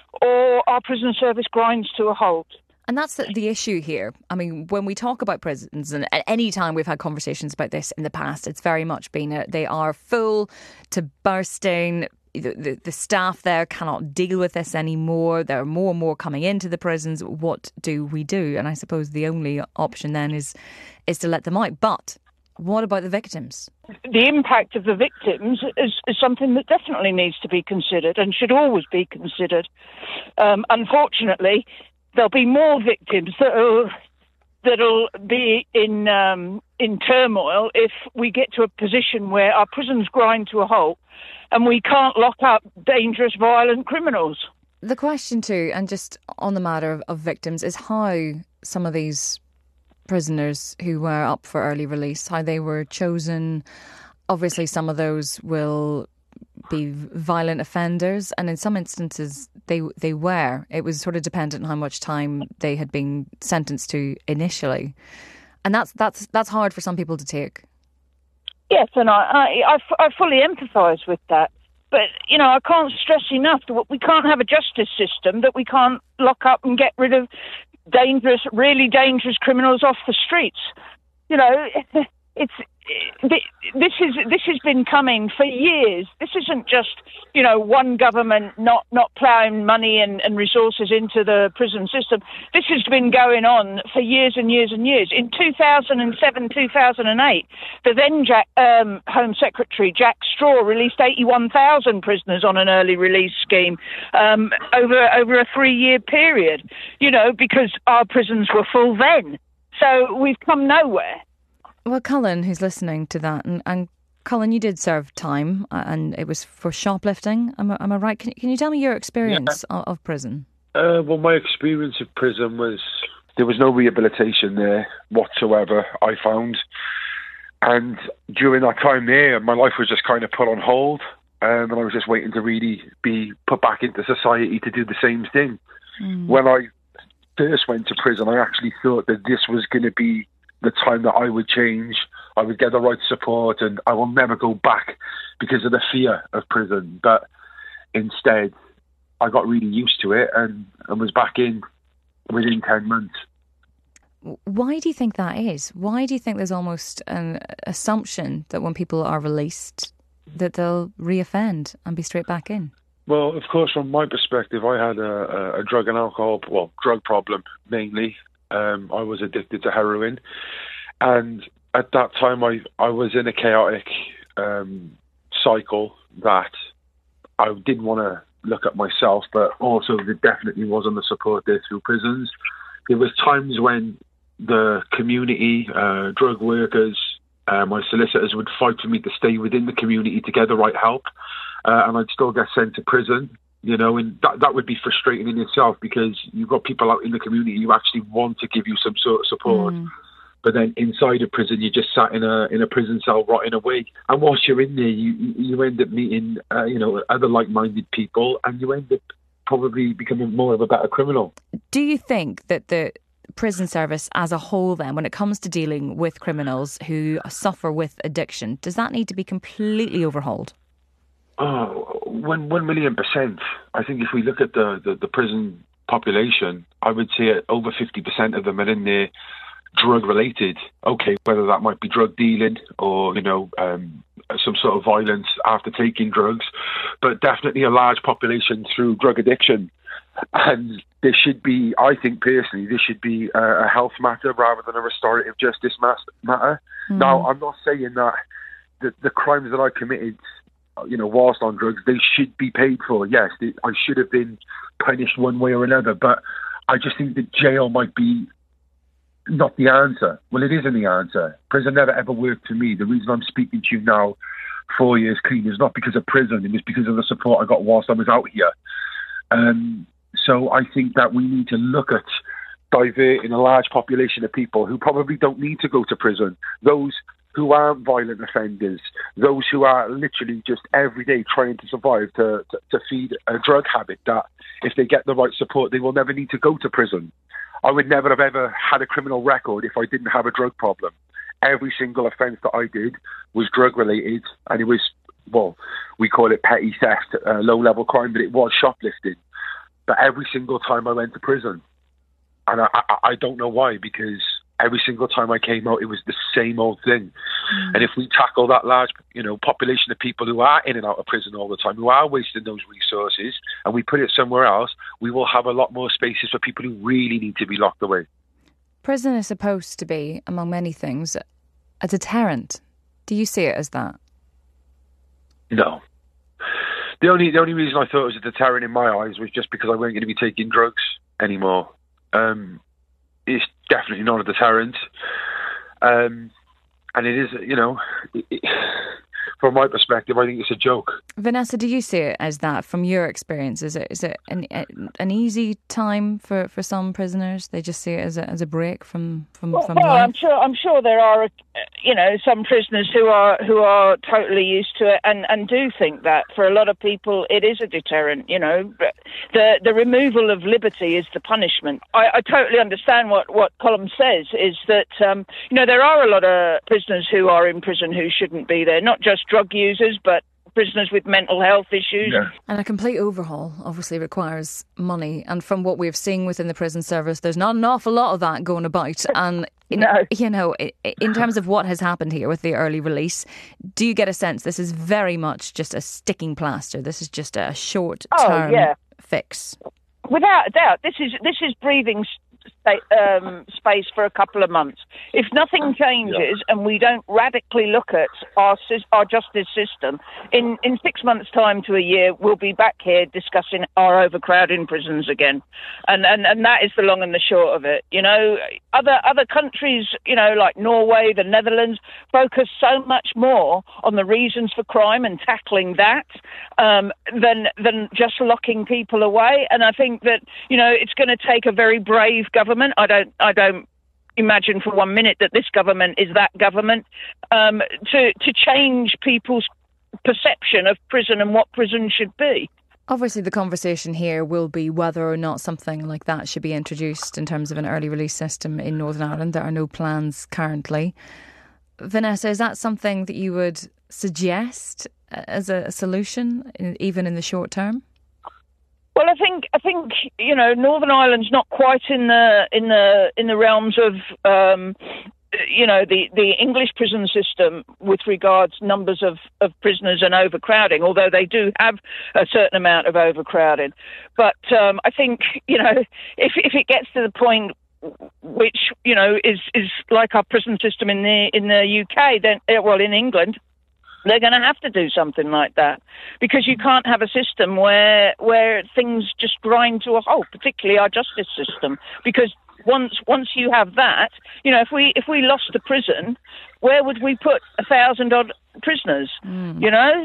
or our prison service grinds to a halt. And that's the, the issue here. I mean, when we talk about prisons, and at any time we've had conversations about this in the past, it's very much been a, they are full to bursting. The, the, the staff there cannot deal with this anymore. There are more and more coming into the prisons. What do we do? And I suppose the only option then is is to let them out. But what about the victims? The impact of the victims is, is something that definitely needs to be considered and should always be considered. Um, unfortunately, there'll be more victims that'll that'll be in um, in turmoil if we get to a position where our prisons grind to a halt and we can't lock up dangerous, violent criminals. The question too, and just on the matter of, of victims, is how some of these prisoners who were up for early release, how they were chosen. Obviously, some of those will be violent offenders, and in some instances they they were. It was sort of dependent on how much time they had been sentenced to initially, and that's that's that's hard for some people to take. Yes, and I I, I, I fully empathise with that. But, you know, I can't stress enough that we can't have a justice system that we can't lock up and get rid of dangerous, really dangerous criminals off the streets. You know, it's this is this has been coming for years. This isn't just, you know, one government not, not ploughing money and, and resources into the prison system. This has been going on for years and years and years. In two thousand seven, two thousand eight, the then Jack, um, Home Secretary Jack Straw released eighty-one thousand prisoners on an early release scheme um, over over a three-year period. You know, because our prisons were full then. So we've come nowhere. Well, Colin, who's listening to that, and, and Colin, you did serve time, and it was for shoplifting. Am I, am I right? Can, can you tell me your experience yeah. of, of prison? Uh, well, my experience of prison was there was no rehabilitation there whatsoever, I found. And during that time there, my life was just kind of put on hold, um, and I was just waiting to really be put back into society to do the same thing. Mm. When I first went to prison, I actually thought that this was going to be the time that I would change, I would get the right support, and I will never go back because of the fear of prison. But instead, I got really used to it and, and was back in within ten months. Why do you think that is? Why do you think there's almost an assumption that when people are released that they'll reoffend and be straight back in? Well, of course, from my perspective, I had a, a drug and alcohol, well, drug problem mainly. Um, I was addicted to heroin, and at that time I, I was in a chaotic um, cycle that I didn't want to look at myself, but also there definitely wasn't the support there through prisons. There was times when the community, uh, drug workers, uh, my solicitors would fight for me to stay within the community to get the right help, uh, and I'd still get sent to prison. You know, and that that would be frustrating in itself because you've got people out in the community who actually want to give you some sort of support. Mm. But then inside a prison, you're just sat in a in a prison cell rotting away. And whilst you're in there, you you end up meeting, uh, you know, other like-minded people, and you end up probably becoming more of a better criminal. Do you think that the prison service as a whole then, when it comes to dealing with criminals who suffer with addiction, does that need to be completely overhauled? Oh, one, one million percent. I think if we look at the, the, the prison population, I would say over fifty percent of them are in there drug related. Okay, whether that might be drug dealing or, you know, um, some sort of violence after taking drugs, but definitely a large population through drug addiction. And this should be, I think personally, this should be a, a health matter rather than a restorative justice matter. Mm. Now, I'm not saying that the, the crimes that I committed, you know, whilst on drugs, they should be paid for. Yes, they, I should have been punished one way or another, but I just think that jail might be not the answer. Well, it isn't the answer. Prison never ever worked for me. The reason I'm speaking to you now, four years clean, is not because of prison. It was because of the support I got whilst I was out here. Um, so I think that we need to look at diverting a large population of people who probably don't need to go to prison. Those who aren't violent offenders, those who are literally just every day trying to survive, to, to, to feed a drug habit that if they get the right support, they will never need to go to prison. I would never have ever had a criminal record if I didn't have a drug problem. Every single offence that I did was drug related, and it was, well, we call it petty theft, uh, low level crime, but it was shoplifting. But every single time I went to prison, and I, I, I don't know why, because every single time I came out, it was the same old thing. Mm. And if we tackle that large, you know, population of people who are in and out of prison all the time, who are wasting those resources, and we put it somewhere else, we will have a lot more spaces for people who really need to be locked away. Prison is supposed to be, among many things, a deterrent. Do you see it as that? No. The only the only reason I thought it was a deterrent in my eyes was just because I weren't going to be taking drugs anymore. Um, it's definitely not a deterrent. Um, and it is, you know, it, it, from my perspective, I think it's a joke. Vanessa, do you see it as that from your experience? Is it is it an an easy time for, for some prisoners? They just see it as a as a break from from, well, from well, life? I'm sure I'm sure there are, you know, some prisoners who are who are totally used to it and, and do think that. For a lot of people, it is a deterrent. You know, the the removal of liberty is the punishment. I, I totally understand what what Colm says. Is that um, you know, there are a lot of prisoners who are in prison who shouldn't be there. Not just drug users, but prisoners with mental health issues. Yeah. And a complete overhaul obviously requires money. And from what we've seen within the prison service, there's not an awful lot of that going about. And, in, no. you know, in terms of what has happened here with the early release, do you get a sense this is very much just a sticking plaster? This is just a short-term oh, yeah. fix? Without a doubt, this is this is breathing st- um, space for a couple of months. If nothing changes yeah. and we don't radically look at our our justice system, in, in six months' time to a year, we'll be back here discussing our overcrowding prisons again. And, and and that is the long and the short of it. You know, other other countries, you know, like Norway, the Netherlands, focus so much more on the reasons for crime and tackling that um, than than just locking people away. And I think that, you know, it's going to take a very brave government. I don't, I don't imagine for one minute that this government is that government um, to to change people's perception of prison and what prison should be. Obviously, the conversation here will be whether or not something like that should be introduced in terms of an early release system in Northern Ireland. There are no plans currently. Vanessa, is that something that you would suggest as a solution, even in the short term? Well, I think I think you know, Northern Ireland's not quite in the in the in the realms of um, you know, the, the English prison system with regards numbers of, of prisoners and overcrowding, although they do have a certain amount of overcrowding. But um, I think, you know, if if it gets to the point which, you know, is is like our prison system in the in the U K, then well, in England, they're going to have to do something like that, because you can't have a system where where things just grind to a halt, particularly our justice system. Because once once you have that, you know, if we if we lost the prison, where would we put a thousand odd prisoners? Mm. You know,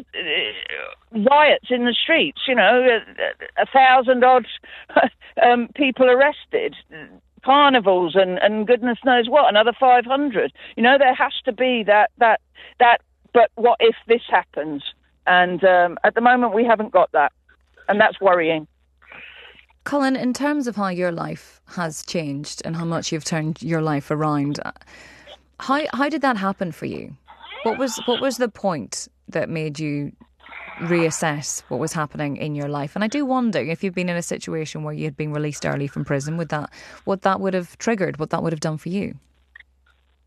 riots in the streets. You know, a, a thousand odd um, people arrested. Carnivals and, and goodness knows what, another five hundred. You know, there has to be that that that. But what if this happens? And um, at the moment, we haven't got that. And that's worrying. Colin, in terms of how your life has changed and how much you've turned your life around, how how did that happen for you? What was what was the point that made you reassess what was happening in your life? And I do wonder if you've been in a situation where you had been released early from prison, would that what that would have triggered, what that would have done for you?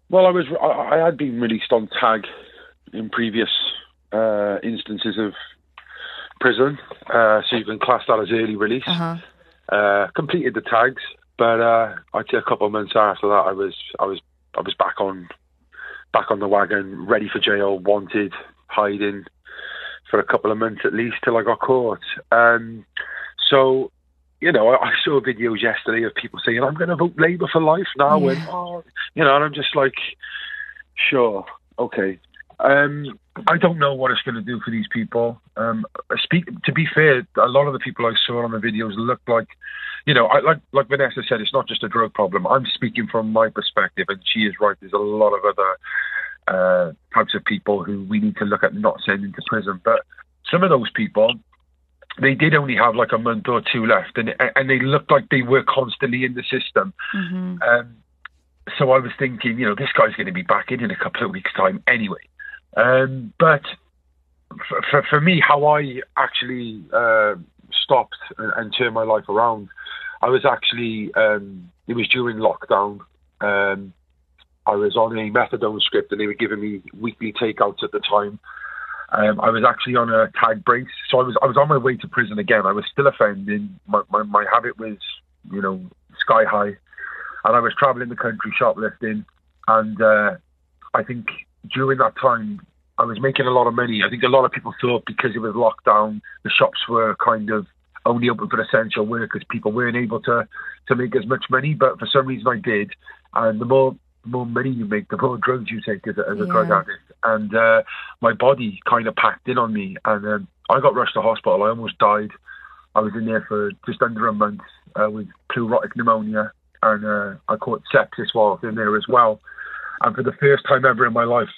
Well, I was I, I had been released on tag in previous uh, instances of prison, uh, so you can class that as early release. Uh-huh. Uh, completed the tags, but uh, I'd say a couple of months after that, I was I was I was back on back on the wagon, ready for jail, wanted, hiding for a couple of months at least till I got caught. Um, so, you know, I, I saw videos yesterday of people saying, I'm going to vote Labour for life now. Yeah. And, oh, you know, and I'm just like, sure, okay. Um, I don't know what it's going to do for these people. Um, speak, to be fair, a lot of the people I saw on the videos looked like, you know, I, like like Vanessa said, it's not just a drug problem. I'm speaking from my perspective, and she is right. There's a lot of other uh, types of people who we need to look at not sending to prison. But some of those people, they did only have like a month or two left, and and they looked like they were constantly in the system. Mm-hmm. Um, so I was thinking, you know, this guy's going to be back in in a couple of weeks' time anyway. Um, but for, for, for me, how I actually uh, stopped and, and turned my life around, I was actually, um, it was during lockdown. Um, I was on a methadone script and they were giving me weekly takeouts at the time. Um, I was actually on a tag brace. So I was I was on my way to prison again. I was still offending. My, my, my habit was, you know, sky high. And I was travelling the country shoplifting. And uh, I think during that time, I was making a lot of money. I think a lot of people thought because it was lockdown, the shops were kind of only open for essential workers. People weren't able to, to make as much money, but for some reason I did. And the more more money you make, the more drugs you take as a, as a yeah. drug addict. And uh, my body kind of packed in on me. And um, I got rushed to hospital. I almost died. I was in there for just under a month uh, with pleuritic pneumonia. And uh, I caught sepsis while I was in there as well. And for the first time ever in my life,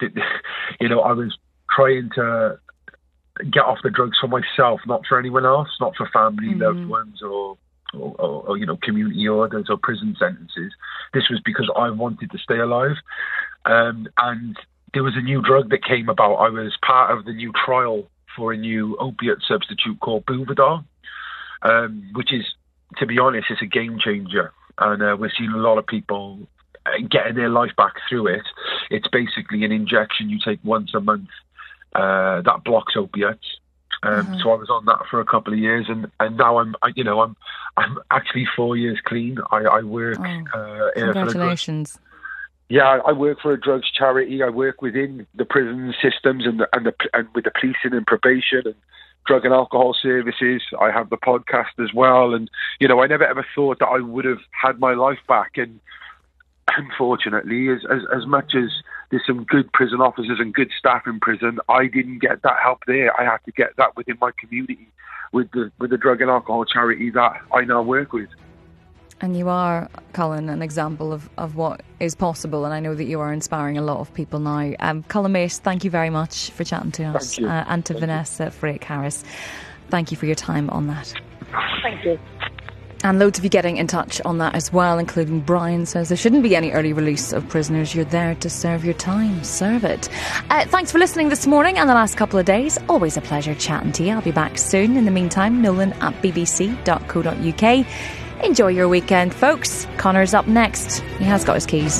you know, I was trying to get off the drugs for myself, not for anyone else, not for family, mm-hmm. loved ones, or, or, or, or, you know, community orders or prison sentences. This was because I wanted to stay alive. Um, and there was a new drug that came about. I was part of the new trial for a new opiate substitute called Buvidal, um, which is, to be honest, it's a game changer. And uh, we're seeing a lot of people getting their life back through it. It's basically an injection you take once a month uh, that blocks opiates. Um, mm-hmm. So I was on that for a couple of years, and, and now I'm, I, you know, I'm I'm actually four years clean. I, I work. Oh, uh, congratulations. For a, yeah, I work for a drugs charity. I work within the prison systems and the, and the and with the policing and probation and drug and alcohol services. I have the podcast as well, and you know, I never ever thought that I would have had my life back. And unfortunately, as, as as much as there's some good prison officers and good staff in prison, I didn't get that help there. I had to get that within my community with the with the drug and alcohol charity that I now work with. And you are, Colin, an example of, of what is possible, and I know that you are inspiring a lot of people now. Um, Colin Mace, thank you very much for chatting to us, uh, and to thank Vanessa Frake-Harris. Thank you for your time on that. Thank you. And loads of you getting in touch on that as well, including Brian says there shouldn't be any early release of prisoners. You're there to serve your time. Serve it. Uh, thanks for listening this morning and the last couple of days. Always a pleasure chatting to you. I'll be back soon. In the meantime, Nolan at b b c dot co dot u k. Enjoy your weekend, folks. Connor's up next. He has got his keys.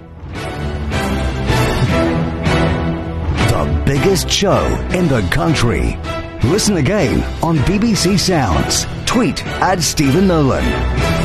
The biggest show in the country. Listen again on B B C Sounds. Tweet at Stephen Nolan.